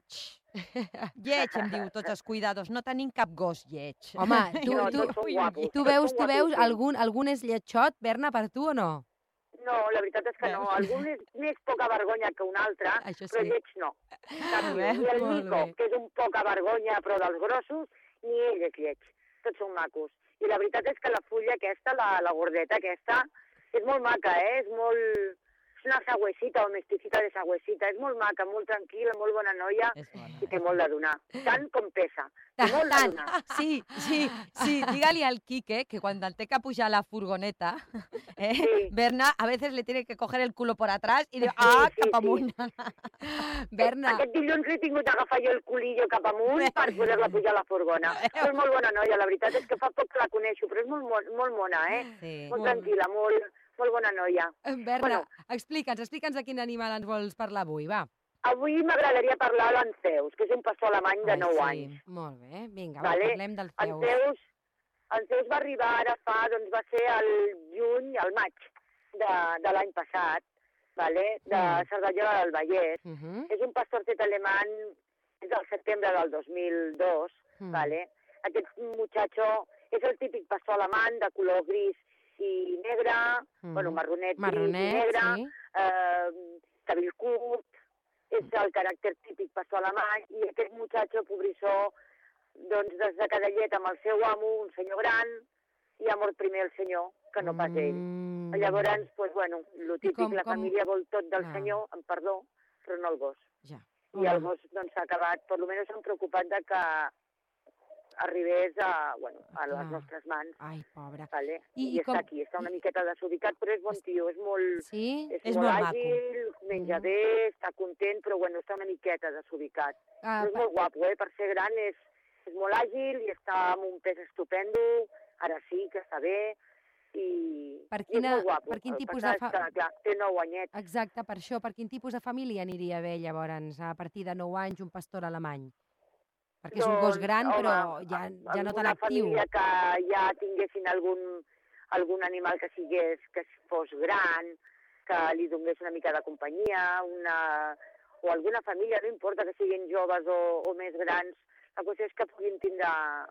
Lleig, em diu tots els cuidadors, no tenim cap gos lleig. Home, tu, No, tu, tots són guapos. tu tots veus, són tu veus guapíssims. algun, algun és lletxot, Berna, per tu o no? No, la veritat és que no. Veus? Algun és més poca vergonya que un altre, Això però sí. lleig no. Cap ni Veus? un. Ni el Molt Nico, bé. que és un poca vergonya, però dels grossos, ni ell és lleig. Tots són macos. I la veritat és que la fulla aquesta, la, la gordeta aquesta, és molt maca, eh? És molt... És una sagüesita o mesticita de sagüesita. És molt maca, molt tranquil·la, molt bona noia És bona. i té molt de donar. Tant com pesa. Té molt de Tant. donar. Sí, sí, sí. Digue-li al Quique que cuando el té que pujar a la furgoneta, eh, Sí. Berna a veces le tiene que coger el culo por atrás y diu, ah, sí, cap sí. amunt. Berna, Aquest dilluns l'he tingut d'agafar jo el culillo cap amunt per poder-la pujar a la furgona. Però és molt bona noia, la veritat és que fa poc que la coneixo, però és molt, molt, molt mona, eh? Sí. Molt Molt bé. tranquil·la, molt, molt bona noia. Berna, Bueno. explica'ns, explica'ns de quin animal ens vols parlar avui, va. Avui m'agradaria parlar de l'Anceus, que és un pastor alemany de Ai, nou sí. anys. Molt bé, vinga, Vale. va, parlem del En Zeus. Zeus, en Zeus va arribar ara fa, doncs va ser el juny, el maig de, de l'any passat, vale? de Mm. Cerdanyola del Vallès. Uh -huh. És un pastorcet alemany des del setembre del dos mil dos, Mm. vale? Aquest muchacho és el típic pastor alemany de color gris i negre, Mm. bueno, marronet, gris i Marronet, negre, sí. eh, cabell curt, és el caràcter típic pastor alemany, i aquest muchacho, pobrissó, doncs des de cada llet amb el seu amo, un senyor gran, i ha mort primer el senyor, que no pas ell. Mm. Llavors, pues, bueno, lo típic, com- la com- família vol tot del Clar. senyor, amb perdó, però no el gos. Ja. I el gos doncs, s'ha acabat, per almenys s'han preocupat de que arribés a, bueno, a les Clar. nostres mans. Ai, pobre. Vale? I- I, i està com- aquí, està una miqueta desubicat, però és bon tio, és molt, Sí? és És molt molt maco. àgil, menja Mm. bé, està content, però bueno, està una miqueta desubicat. Ah, Però és per- molt guapo, eh? Per ser gran és, és molt àgil i està amb un pes estupendo, ara sí que està bé, i, Per i quina- és molt guapo. per quin El tipus que de passa fa- és que, clar, té nou anyets. Exacte, per això. Per quin tipus de família aniria bé, llavors, a partir de nou anys, un pastor alemany? Perquè és un gos Doncs, gran, home, però ja, ja no tan alguna actiu. família que ja tinguessin algun, algun animal que sigués, que fos gran, que li donés una mica de companyia, una, o alguna família, no importa que siguin joves o, o més grans, la qüestió és que puguin tindre...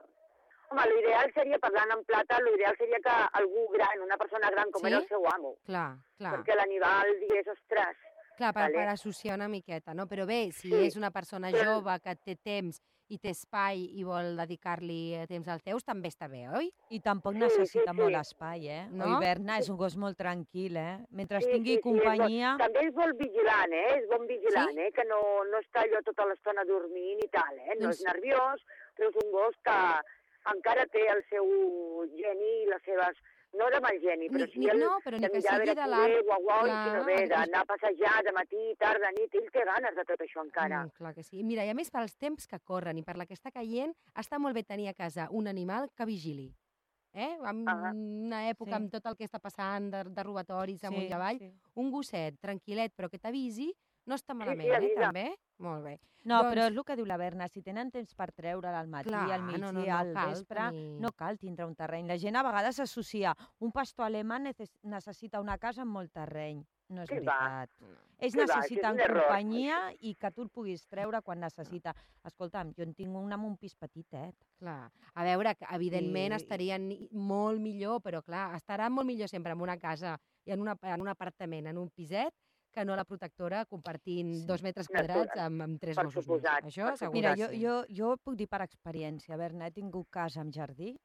Home, l'ideal seria, parlant en plata, l'ideal seria que algú gran, una persona gran com Sí? era el seu amo, Clar, clar. perquè l'animal digués, ostres, Clar, per, vale. per associar una miqueta, no? Però bé, si Sí, és una persona però- jove que té temps i té espai i vol dedicar-li eh, temps al teus, també està bé, oi? I tampoc Sí, necessita sí, molt sí. espai, eh? No? No? Hiverna és un gos molt tranquil, eh? Mentre Sí, tingui sí, sí, companyia... és bo. També és molt vigilant, eh? És bon vigilant, Sí? eh? Que no, no està allò tota l'estona dormint i tal, eh? No Doncs- és nerviós, però és un gos que encara té el seu geni i les seves... No de mal geni, però Ni- sí ni- el no, però ni de que mirar a sigui veure de qui l'art. ve, guau, guau, i qui no Clar, ve, és- d'anar a passejar de matí, tarda, nit. Ell té ganes de tot això encara. Mm, clar que sí. Mira, i a més, pels temps que corren i per la que està caient, està molt bé tenir a casa un animal que vigili. Eh? En Ah. una època Sí. amb tot el que està passant de, de robatoris amunt i avall, sí. un gosset tranquil·let però que t'avisi, no està malament, sí, eh? avisa. També? Molt bé. No, Doncs- però és el que diu la Berna, si tenen temps per treure'l al matí, Clar, al no, migdia, no, no al cal vespre, tenir- no cal tindre un terreny. La gent a vegades associa un pastor alemany neces- necessita una casa amb molt terreny. No és Què va? veritat. Ells Què va, això és necessiten un error. companyia i que tu el puguis treure quan necessita. Escolta'm, jo en tinc un amb un pis petitet. Clar. A veure, que evidentment I- estarien i- molt millor, però clar, estaran molt millor sempre en una casa i en, una, en un apartament, en un piset, que no la protectora compartint Sí. dos metres Natura. quadrats amb, amb tres Per gossos suposat, més. Això per segur. Mira, que jo, sí. jo, jo puc dir per experiència, Berna, he tingut casa amb jardí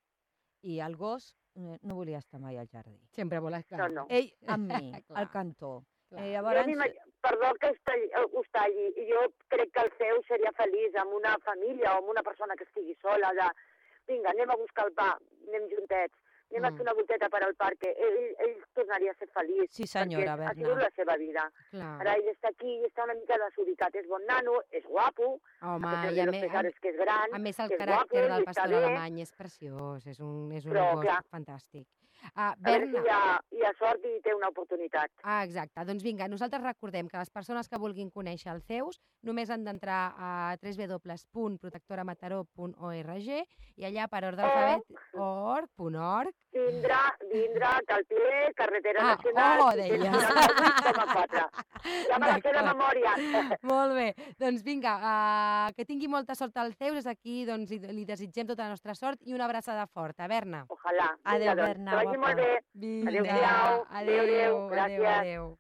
i el gos eh, no volia estar mai al jardí. Sempre voles... No, no. Ell amb mi, Clar. al cantó. Clar. Eh, Jo llavors, m'imag- Perdó que us talli, eh, us talli, jo crec que el seu seria feliç amb una família o amb una persona que estigui sola, de vinga, anem a buscar el pa, anem juntets, anem a Mm. fer una volteta per al parc, ell, ell tornaria a ser feliç. Sí, senyora, perquè ha Berna. sigut la seva vida. Clar. Ara ell està aquí i està una mica desubicat, és bon nano, és guapo, Home, a pesar i de a, los me, pesares que és gran, a més el és caràcter guapo, del i està pastor bé. alemany és preciós, és un, és un Però, gos clar, fantàstic. Ah, a veure si Berna, hi ha, hi ha sort i té una oportunitat. ah, exacte. Doncs vinga, nosaltres recordem que les persones que vulguin conèixer el Zeus només han d'entrar a w w w punt protectoramataró punt org i allà per ordre d'alfabet org punt org. Vindrà, vindrà Calpiler, carretera Ah, nacional, oh, sis deies. noranta-vuit coma quatre. Ja me la sé de D'acord. memòria. Molt bé, doncs vinga, uh, que tingui molta sort al Zeus, des d'aquí doncs, li, li desitgem tota la nostra sort i una abraçada forta. Berna. Ojalà. Adéu, Vinga, doncs, Berna, Que vagi guapa. molt bé. Vinga, Adéu-siau. adéu, Adéu, adéu, gràcies. adéu.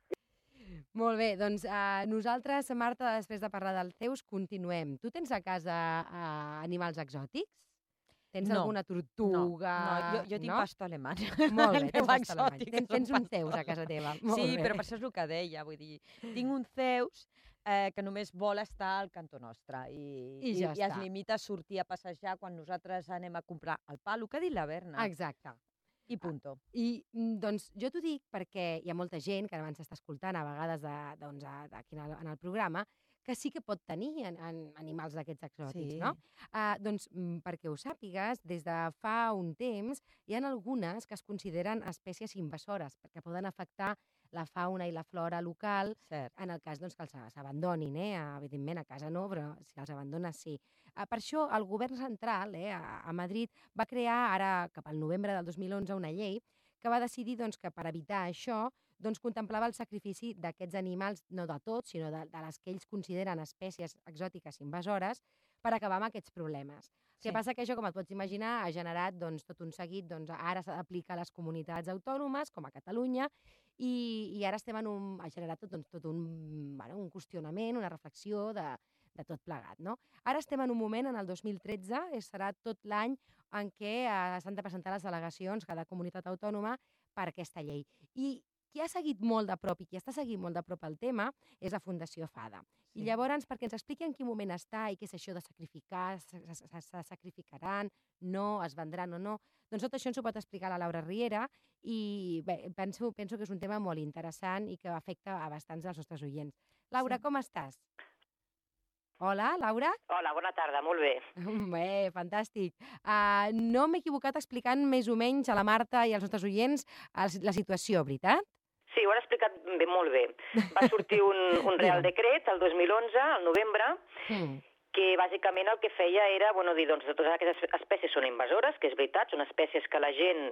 Molt bé, doncs uh, nosaltres, Marta, després de parlar del Zeus, continuem. Tu tens a casa uh, animals exòtics? Tens No, alguna tortuga? No, jo, jo tinc no? pastor alemany. Molt bé, Aneu tens pastor alemany. exòtic, Tens, no tens un passa Zeus a casa teva. Molt Sí, bé. però per això és el que deia, vull dir, tinc un Zeus eh, que només vol estar al cantó nostre i, I ja i, i es està. limita a sortir a passejar quan nosaltres anem a comprar el pa, el que ha dit la Berna, Exacte. i punto. I mm, doncs jo t'ho dic perquè hi ha molta gent que ara ens està escoltant a vegades de, doncs, a, aquí en el, en el programa que sí que pot tenir en, en animals d'aquests exòtics, Sí. no? Uh, doncs mm, perquè ho sàpigues, des de fa un temps hi ha algunes que es consideren espècies invasores perquè poden afectar la fauna i la flora local Cert. en el cas doncs, que els s'abandonin, eh? Evidentment a casa no, però si els abandones sí. Uh, per això el govern central eh, a, a Madrid va crear ara cap al novembre del dos mil onze una llei que va decidir doncs, que per evitar això doncs, contemplava el sacrifici d'aquests animals, no de tots, sinó de, de les que ells consideren espècies exòtiques invasores, per acabar amb aquests problemes. El Sí. que passa que això, com et pots imaginar, ha generat doncs, tot un seguit, doncs, ara s'ha d'aplicar a les comunitats autònomes, com a Catalunya, i, i ara estem en un, ha generat tot, doncs, tot un, bueno, un qüestionament, una reflexió de, de tot plegat. No? Ara estem en un moment, en el dos mil tretze, eh, serà tot l'any en què eh, s'han de presentar les delegacions, cada comunitat autònoma, per aquesta llei. I qui qui ha seguit molt de prop i qui està seguint molt de prop el tema és la Fundació Fada. I llavors, perquè ens expliqui en quin moment està i què és això de sacrificar, se, se, se sacrificaran, no, es vendran o no, doncs tot això ens ho pot explicar la Laura Riera i bé, penso, penso que és un tema molt interessant i que afecta a bastants dels nostres oients. Laura, sí. Com estàs? Hola, Laura? Hola, bona tarda, molt bé. Bé, fantàstic. Uh, no m'he equivocat explicant més o menys a la Marta i als nostres oients la situació, veritat? Sí, ho has explicat bé, molt bé. Va sortir un, un Real Decret el dos mil onze, al novembre, mm. que bàsicament el que feia era, bueno, dir, doncs, totes aquestes espècies són invasores, que és veritat, són espècies que la gent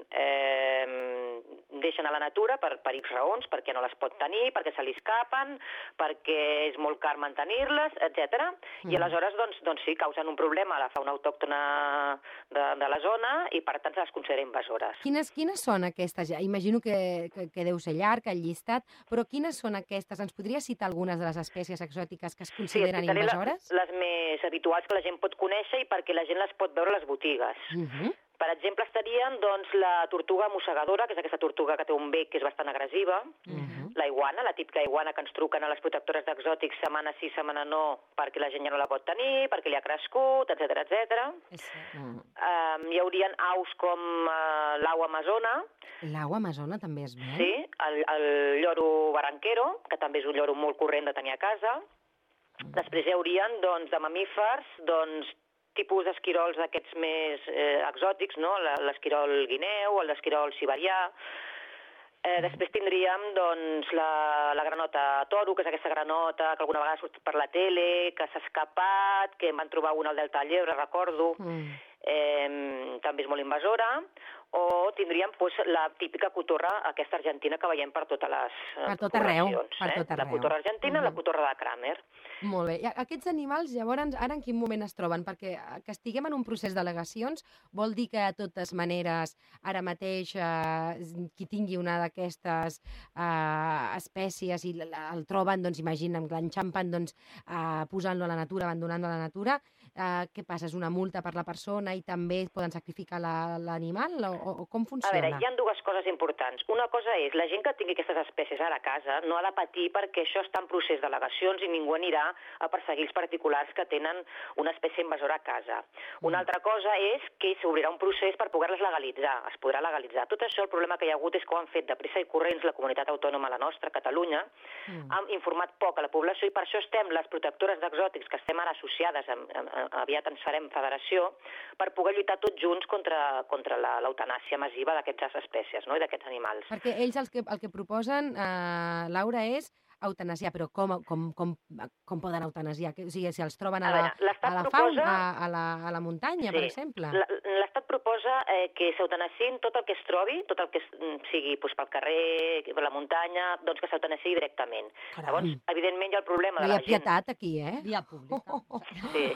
eh, deixen a la natura per, per X raons, perquè no les pot tenir, perquè se li escapen, perquè és molt car mantenir-les, etcètera. Mm. I aleshores, doncs, doncs sí, causen un problema a la fauna autòctona de, de la zona i, per tant, se les considera invasores. Quines, quines són aquestes? Ja, imagino que, que, que deu ser llarg el llistat, però quines són aquestes? Ens podries citar algunes de les espècies exòtiques que es consideren sí, invasores? Les, les més habituals que la gent pot conèixer i perquè la gent les pot veure a les botigues. Uh-huh. Per exemple, estarien doncs, la tortuga mossegadora, que és aquesta tortuga que té un bec que és bastant agressiva, uh-huh. la iguana, la típica iguana que ens truquen a les protectores d'exòtics setmana sí, setmana no, perquè la gent ja no la pot tenir, perquè li ha crescut, etcètera, etcètera. Uh-huh. Um, hi haurien aus com uh, l'au amazona. L'au amazona també es veu? Sí, el, el lloro barranquero, que també és un lloro molt corrent de tenir a casa. Després hi haurien, doncs, de mamífers, doncs, tipus d'esquirols d'aquests més eh, exòtics, no? L'esquirol guineu, l'esquirol siberià. Eh, després tindríem, doncs, la, la granota toro, que és aquesta granota que alguna vegada ha sortit per la tele, que s'ha escapat, que en van trobar una al Delta del Llebre, recordo. Mm. Eh, també és molt invasora. O tindríem pues, la típica cotorra, aquesta argentina que veiem per totes les per tot arreu, per eh? tot arreu. La cotorra argentina, uh-huh. la cotorra de Kramer. Molt bé. I aquests animals, llavors, ara en quin moment es troben? Perquè que estiguem en un procés d'al·legacions vol dir que, de totes maneres, ara mateix eh, qui tingui una d'aquestes eh, espècies i el troben, doncs, imaginem, l'enxampen, doncs, eh, posant-lo a la natura, abandonant-lo a la natura, eh, què passa? És una multa per la persona i també poden sacrificar l'animal? La, o, o com funciona? A veure, hi ha dues coses importants. Una cosa és, la gent que tingui aquestes espècies ara a casa no ha de patir perquè això està en procés d'al·legacions i ningú anirà a perseguir els particulars que tenen una espècie invasora a casa. Una altra cosa és que s'obrirà un procés per poder-les legalitzar, es podrà legalitzar. Tot això, el problema que hi ha hagut és que ho han fet de pressa i corrents la comunitat autònoma, la nostra, Catalunya, mm. han informat poc a la població i per això estem, les protectores d'exòtics, que estem ara associades, amb, amb, aviat ens farem federació, per poder lluitar tots junts contra, contra l'eutanàsia massiva d'aquestes espècies, no? I d'aquests animals. Perquè ells el que, el que proposen, eh, Laura, és eutanasiar, però com, com, com, com poden eutanasiar? O sigui, si els troben a la, a, a la fauna, proposa... a, a, la, a la muntanya, sí. per exemple? L'Estat proposa eh, que s'eutanasiïn tot el que es trobi, tot el que sigui doncs, pel carrer, per la muntanya, doncs que s'eutanasiï directament. Caram. Llavors, evidentment, hi ha el problema no de la gent... No hi ha pietat, aquí, eh? Via pública. Oh, oh, oh. Sí.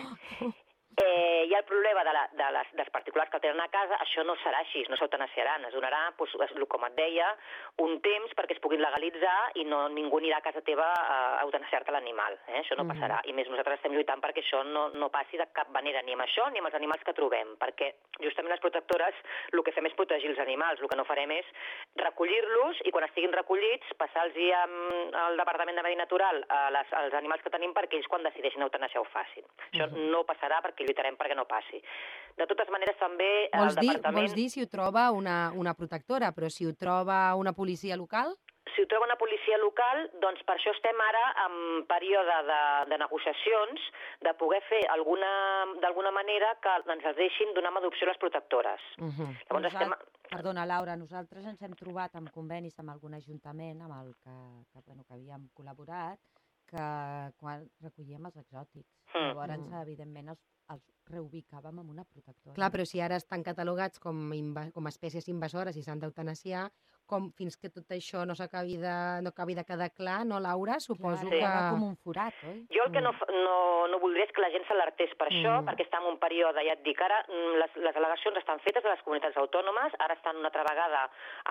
Eh, hi ha el problema de la, de les, dels particulars que el tenen a casa, això no serà així, no s'eutanasiaran, es donarà, doncs, com et deia, un temps perquè es puguin legalitzar i no, ningú anirà a casa teva a eutanasiar-te l'animal, eh? Això no passarà. I més nosaltres estem lluitant perquè això no, no passi de cap manera, ni amb això ni amb els animals que trobem, perquè justament les protectores el que fem és protegir els animals, el que no farem és recollir-los i quan estiguin recollits passar-los al Departament de Medi Natural a les, als animals que tenim perquè ells quan decideixin eutanasiar ho facin. Això uh-huh. no passarà perquè lluitarem perquè no passi. De totes maneres, també vols el dir, departament... Vols dir si ho troba una, una protectora, però si ho troba una policia local? Si ho troba una policia local, doncs per això estem ara en període de, de negociacions, de poder fer alguna d'alguna manera que ens els deixin donar amb adopció a les protectores. Uh-huh. Llavors estem... Perdona, Laura, nosaltres ens hem trobat amb convenis amb algun ajuntament amb el que, que, bueno, que havíem col·laborat, que quan recollíem els exòtics. Mm. Llavors, mm. evidentment, els, els reubicàvem en una protectora. Clar, però si ara estan catalogats com, inva com a espècies invasores i s'han d'eutanasiar, com fins que tot això no s'acabi de, no acabi de quedar clar, no, Laura? Suposo clar, que... Era com un forat, oi? Jo el que no, no, no voldria és que la gent s'alertés per això, mm. perquè està en un període, ja et dic, ara les, les al·legacions estan fetes a les comunitats autònomes, ara estan una altra vegada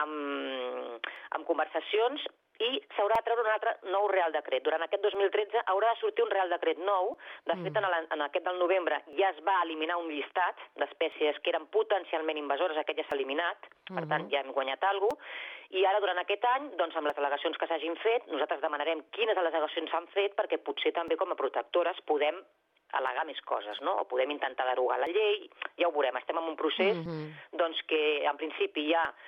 amb, amb conversacions, i s'haurà de treure un altre nou Real Decret. Durant aquest dos mil tretze haurà de sortir un Real Decret nou. De fet, en, la, en aquest del novembre ja es va eliminar un llistat d'espècies que eren potencialment invasores, aquest ja s'ha eliminat, per tant ja hem guanyat alguna cosa, I ara, durant aquest any, doncs, amb les al·legacions que s'hagin fet, nosaltres demanarem quines al·legacions s'han fet perquè potser també com a protectores podem al·legar més coses, no? O podem intentar derogar la llei, ja ho veurem. Estem en un procés Mhm. doncs, que, en principi, hi ha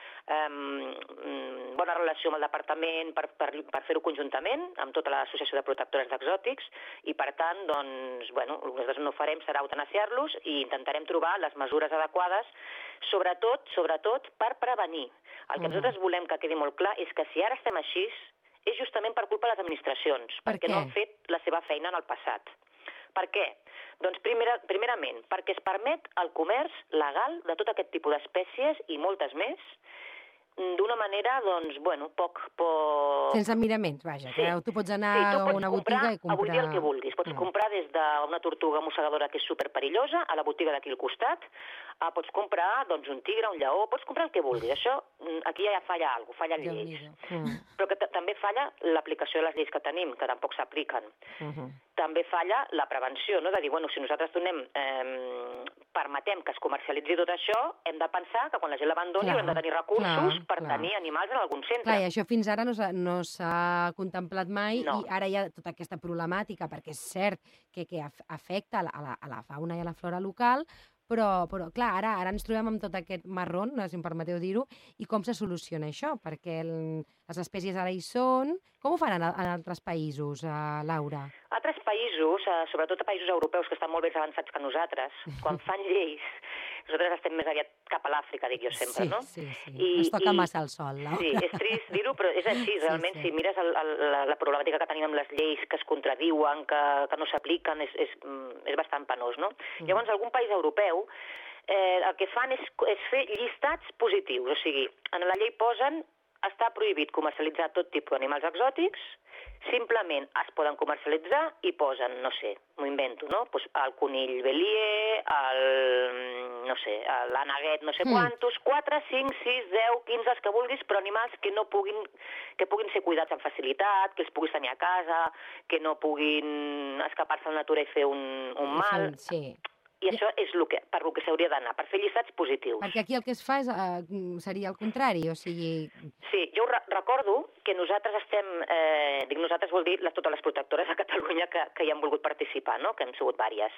eh, bona relació amb el departament per, per, per fer-ho conjuntament, amb tota l'associació de protectores d'exòtics, i, per tant, doncs, bueno, el que nosaltres no farem serà eutanasiar-los i intentarem trobar les mesures adequades, sobretot, sobretot per prevenir. El que Mhm. nosaltres volem que quedi molt clar és que si ara estem així, és justament per culpa de les administracions, Per perquè què? no han fet la seva feina en el passat. Per què? Doncs primera, primerament, perquè es permet el comerç legal de tot aquest tipus d'espècies i moltes més d'una manera, doncs, bueno, poc... poc... Sense miraments, vaja, Sí. que tu pots anar Sí, tu a pots una comprar, botiga i comprar... avui dia el que vulguis. Pots Mm. comprar des d'una tortuga mossegadora que és superperillosa a la botiga d'aquí al costat, a, pots comprar doncs, un tigre, un lleó, pots comprar el que vulguis. Això, mm, aquí ja falla alguna cosa, fallen lleis. Déu-n'hi-do. Mm. Però que també falla l'aplicació de les lleis que tenim, que tampoc s'apliquen. Mhm. També falla la prevenció, no? De dir, bueno, si nosaltres donem, eh, permetem que es comercialitzi tot això, hem de pensar que quan la gent l'abandoni Clar, haurem de tenir recursos clar, per clar. tenir animals en algun centre. Clar, i això fins ara no s'ha no s'ha contemplat mai No. i ara hi ha tota aquesta problemàtica, perquè és cert que, que af- afecta a la, a, la, a la fauna i a la flora local, però, però clar, ara, ara ens trobem amb tot aquest marron, si em permeteu dir-ho, i com se soluciona això? Perquè el, les espècies ara hi són. Com ho fan en, en altres països, uh, Laura? Altres països, eh, sobretot a països europeus que estan molt més avançats que nosaltres, quan fan lleis, nosaltres estem més aviat cap a l'Àfrica, dic jo sempre, sí, no? sí, sí. I- Ens toca i- massa el sol, Laura. Sí, és trist dir-ho, però és així, Sí, realment, sí. si mires el, el, la, la problemàtica que tenim amb les lleis que es contradiuen, que, que no s'apliquen, és, és, mm, és bastant penós, no? Mm. Llavors, algun país europeu eh, el que fan és, és fer llistats positius, o sigui, en la llei posen està prohibit comercialitzar tot tipus d'animals exòtics, simplement es poden comercialitzar i posen, no sé, m'ho invento, no? Pues el conill belier, el, no sé, l'anaguet no sé Mm. quantos, quatre, cinc, sis, deu, quinze, els que vulguis, però animals que no puguin, que puguin ser cuidats amb facilitat, que els puguis tenir a casa, que no puguin escapar-se a la natura i fer un, un mal. Sí. I això és lo que, per lo que s'hauria d'anar, per fer llistats positius. Perquè aquí el que es fa és, eh, seria el contrari, o sigui... Sí, jo re recordo que nosaltres estem, eh, dic nosaltres vol dir les, totes les protectores a Catalunya que, que hi han volgut participar, no? Que hem sigut vàries.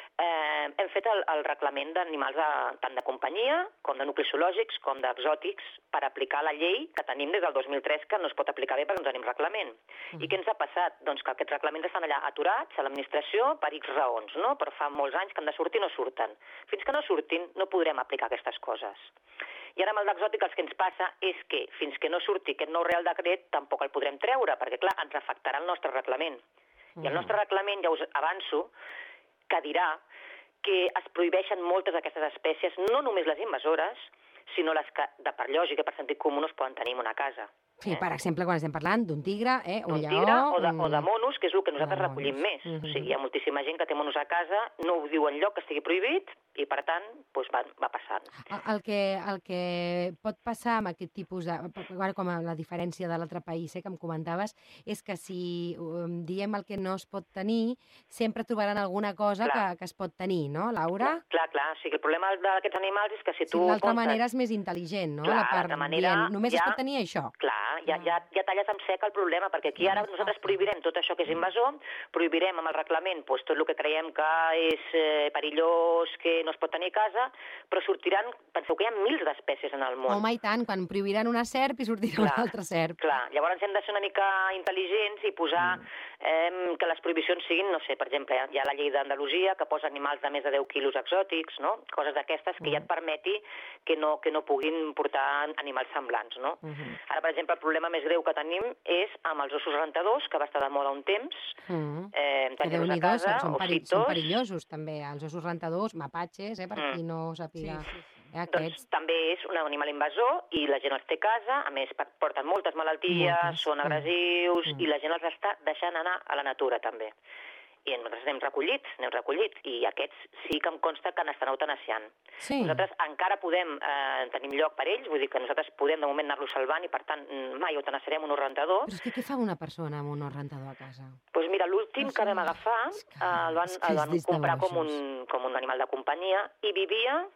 Eh, hem fet el, el reglament d'animals tant de companyia, com de nuclis zoològics, com d'exòtics, per aplicar la llei que tenim des del dos mil tres, que no es pot aplicar bé perquè no tenim reglament. I què ens ha passat? Doncs que aquests reglaments estan allà aturats a l'administració per X raons, no? Però fa molts anys que han de sortir i no surten. Fins que no surtin no podrem aplicar aquestes coses. I ara amb el d'exòtic el que ens passa és que fins que no surti aquest nou Real Decret tampoc el podrem treure, perquè clar, ens afectarà el nostre reglament. I el nostre reglament, ja us avanço, que dirà que es prohibeixen moltes d'aquestes espècies, no només les invasores, sinó les que, de per lògica i per sentit comú, no es poden tenir en una casa. Sí, per exemple, quan estem parlant d'un tigre, eh, un Un lleó... tigre o de, un- o de monos, que és el que nosaltres de recollim monos. més. Mhm. O sigui, hi ha moltíssima gent que té monos a casa, no ho diu enlloc que estigui prohibit, i per tant, doncs va, va passant. El, el, que, el que pot passar amb aquest tipus de... Ara, com a la diferència de l'altre país eh, que em comentaves, és que si um, diem el que no es pot tenir, sempre trobaran alguna cosa que, Clar. que es pot tenir, no, Laura? Clar, clar, o sigui, el problema d'aquests animals és que si Si tu... d'altra compres- manera és més intel·ligent, no? Clar, la part d'altra manera dient, només es ja- pot tenir això. Clar, ja, ja, ja talles amb sec el problema, perquè aquí ara nosaltres prohibirem tot això que és invasor, prohibirem amb el reglament doncs, tot el que creiem que és eh, perillós, que no es pot tenir a casa, però sortiran, penseu que hi ha mils d'espècies en el món. Home, i tant, quan prohibiran una serp i sortirà Clar, una altra serp. Clar, llavors hem de ser una mica intel·ligents i posar mm. eh, que les prohibicions siguin, no sé, per exemple, hi ha la llei d'Andalusia que posa animals de més de deu quilos exòtics, no? Coses d'aquestes que mm. ja et permeti que no, que no puguin portar animals semblants, no? Mm -hmm. Ara, per exemple, el problema més greu que tenim és amb els ossos rentadors, que va estar de moda un temps, Mm. eh, Que tenir-los a Déu-n'hi-do, casa, són, peri són ossitos. perillosos, també, els ossos rentadors, mapatges, eh, per Mm. qui no sàpiga. Sí, sí, sí. Eh, Doncs aquests. també és un animal invasor i la gent els té a casa, a més per- porten moltes malalties, Moltes, són mm. agressius Mm. i la gent els està deixant anar a la natura també. I nosaltres n'hem recollit, n'hem recollit, i aquests sí que em consta que n'estan eutanasiant. Sí. Nosaltres encara podem, eh, tenim lloc per ells, vull dir que nosaltres podem de moment anar-los salvant i per tant mai eutanasiarem un os rentador. Però és que què fa una persona amb un os rentador a casa? Doncs pues mira, l'últim que vam agafar És que- eh, el van, és que el és van des de comprar com baixos. un, com un animal de companyia i vivia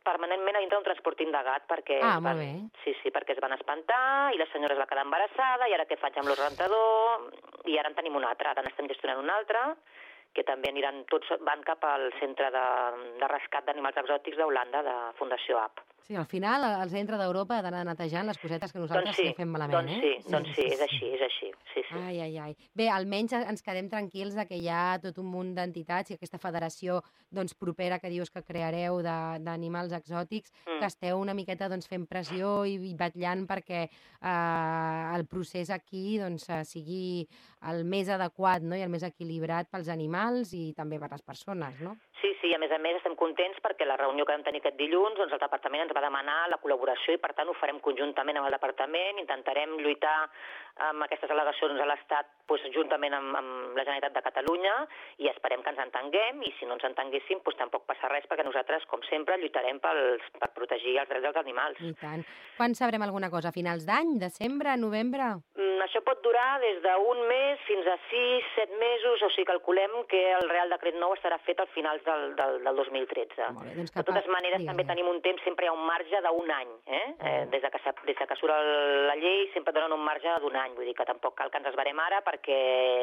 permanentment a dintre d'un transportín de gat, perquè... Ah, es molt van, bé. Sí, sí, perquè es van espantar, i la senyora es va quedar embarassada, i ara què faig amb l'os rentador, i ara en tenim un altre, ara n'estem gestionant un altre, que també aniran, tots van cap al centre de, de rescat d'animals exòtics d'Holanda, de Fundació A P. Sí, al final el centre d'Europa ha d'anar netejant les cosetes que nosaltres doncs sí, fem malament, doncs eh? sí, doncs sí, és així, és així. Sí, sí. Ai, ai, ai. Bé, almenys ens quedem tranquils de que hi ha tot un munt d'entitats i aquesta federació doncs, propera que dius que creareu d'animals exòtics, mm. que esteu una miqueta doncs, fent pressió i, i batllant perquè eh, el procés aquí doncs, sigui el més adequat, no? I el més equilibrat pels animals i també per les persones, no? Sí, sí, a més a més estem contents perquè la reunió que vam tenir aquest dilluns, doncs el departament ens va demanar la col·laboració i per tant ho farem conjuntament amb el departament, intentarem lluitar amb aquestes al·legacions a l'Estat doncs, juntament amb, amb la Generalitat de Catalunya i esperem que ens entenguem i si no ens entenguéssim doncs, tampoc passa res perquè nosaltres, com sempre, lluitarem pels, per protegir els drets dels animals. I tant. Quan sabrem alguna cosa? A finals d'any? Desembre? Novembre? Mm, això pot durar des d'un mes fins a sis, set mesos, o sigui, calculem que el Real Decret nou estarà fet al finals del, del, del dos mil tretze. Molt bé, doncs de totes maneres, Digue-me. també tenim un temps, sempre hi ha un marge d'un any. Eh? Eh, des, de que, des de que surt la llei sempre donen un marge d'un any, vull dir que tampoc cal que ens esverem ara perquè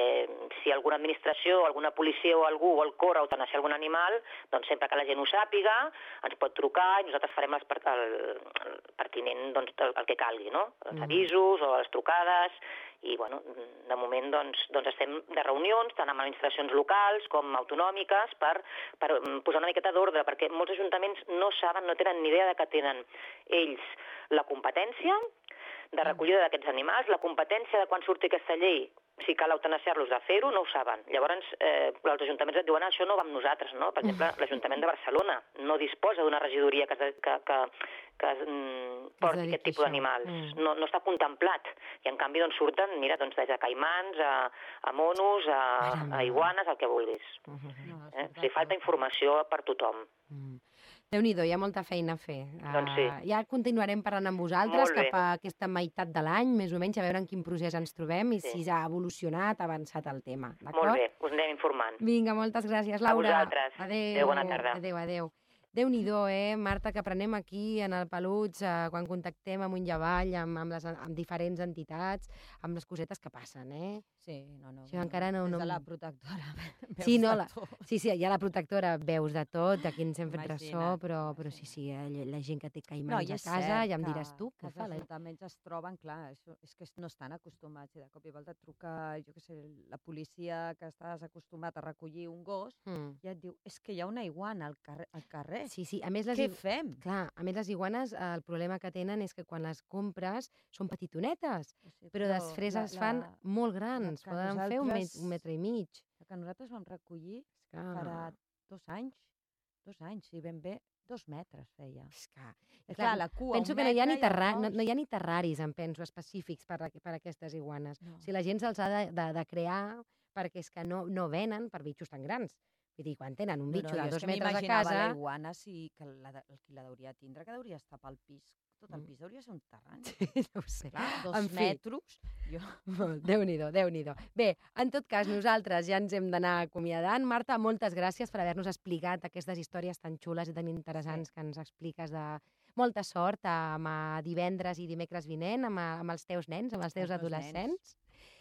si alguna administració, alguna policia o algú vol córrer o eutanasiar algun animal, doncs sempre que la gent ho sàpiga, ens pot trucar i nosaltres farem les, el, el pertinent doncs, el, el que calgui, no? Els avisos o les trucades. I, bueno, de moment, doncs, doncs estem de reunions, tant amb administracions locals com autonòmiques, per, per posar una miqueta d'ordre, perquè molts ajuntaments no saben, no tenen ni idea de que tenen ells la competència de recollida d'aquests animals, la competència de quan surti aquesta llei, si cal eutanasiar-los de fer-ho, no ho saben. Llavors, eh, els ajuntaments et diuen, ah, això no va amb nosaltres, no? Per exemple, l'Ajuntament de Barcelona no disposa d'una regidoria que, que, que, que mm, porti aquest tipus d'animals. Mm. No, no està contemplat. I, en canvi, doncs, surten, mira, doncs, des de caimans a, a monos, a, a iguanes, el que vulguis. Uh -huh. eh? O sigui, falta informació per tothom. Mm. Déu-n'hi-do, hi ha molta feina a fer. Doncs sí. Uh, ja continuarem parlant amb vosaltres cap a aquesta meitat de l'any, més o menys, a veure en quin procés ens trobem i sí. si ha evolucionat, ha avançat el tema. Molt bé, us anem informant. Vinga, moltes gràcies, Laura. A vosaltres. Adéu. Adéu, bona tarda. Adéu, adéu. Déu-n'hi-do, eh, Marta, que aprenem aquí en el Peluts, eh, quan contactem amunt i avall amb, amb, les, amb diferents entitats, amb les cosetes que passen, eh? Sí, no, no. Això encara no, des no... de la protectora. Sí, no, la... sí, sí, hi ha la protectora, veus de tot, de qui ens hem fet ressò, però, però sí, sí, eh, la gent que té caimans no, a casa, ja em diràs tu, què fa? Els ajuntaments es troben, clar, això, és que no estan acostumats, i de cop i volta truca, jo què sé, la policia que estàs acostumat a recollir un gos, mm. i et diu, és que hi ha una iguana al carrer. Al carrer. Sí, sí, a més les Què fem? Clar, a més les iguanes, el problema que tenen és que quan les compres són petitonetes, sí, però, però després es fan la, molt grans, poden fer un, met, un metre i mig. La que nosaltres vam recollir que... farà dos anys, dos anys, si ben bé, dos metres feia. És que, és clar, la cua, penso que no hi, ha ni terra, no, no hi ha ni terraris, em penso, específics per, per a aquestes iguanes. No. O sigui, la gent se'ls ha de, de, de crear perquè és que no, no venen per bitxos tan grans. Vull dir, quan tenen un bitxo no, no, de dos metres a casa... la iguana, sí, que la, el qui la deuria tindre, que deuria estar pel pis. Tot el pis hauria de ser un terreny. Sí, no ho sé. Clar, dos en metres. Jo... Déu-n'hi-do, Déu-n'hi-do. Bé, en tot cas, nosaltres ja ens hem d'anar acomiadant. Marta, moltes gràcies per haver-nos explicat aquestes històries tan xules i tan interessants sí. que ens expliques de... Molta sort amb divendres i dimecres vinent, amb, amb els teus nens, amb els teus els adolescents. Nens.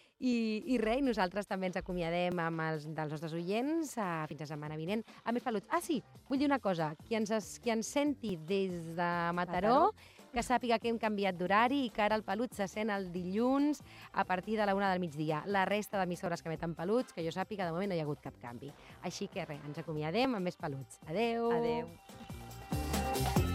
I, i res, nosaltres també ens acomiadem amb els dels nostres oients uh, fins a setmana vinent. A més, Peluts, ah sí, vull dir una cosa, qui ens, es, qui ens senti des de Mataró, Mataró, que sàpiga que hem canviat d'horari i que ara el Peluts se sent el dilluns a partir de la una del migdia. La resta d'emissores que emeten Peluts, que jo sàpiga, de moment no hi ha hagut cap canvi. Així que res, ens acomiadem amb més Peluts. Adeu! Adeu!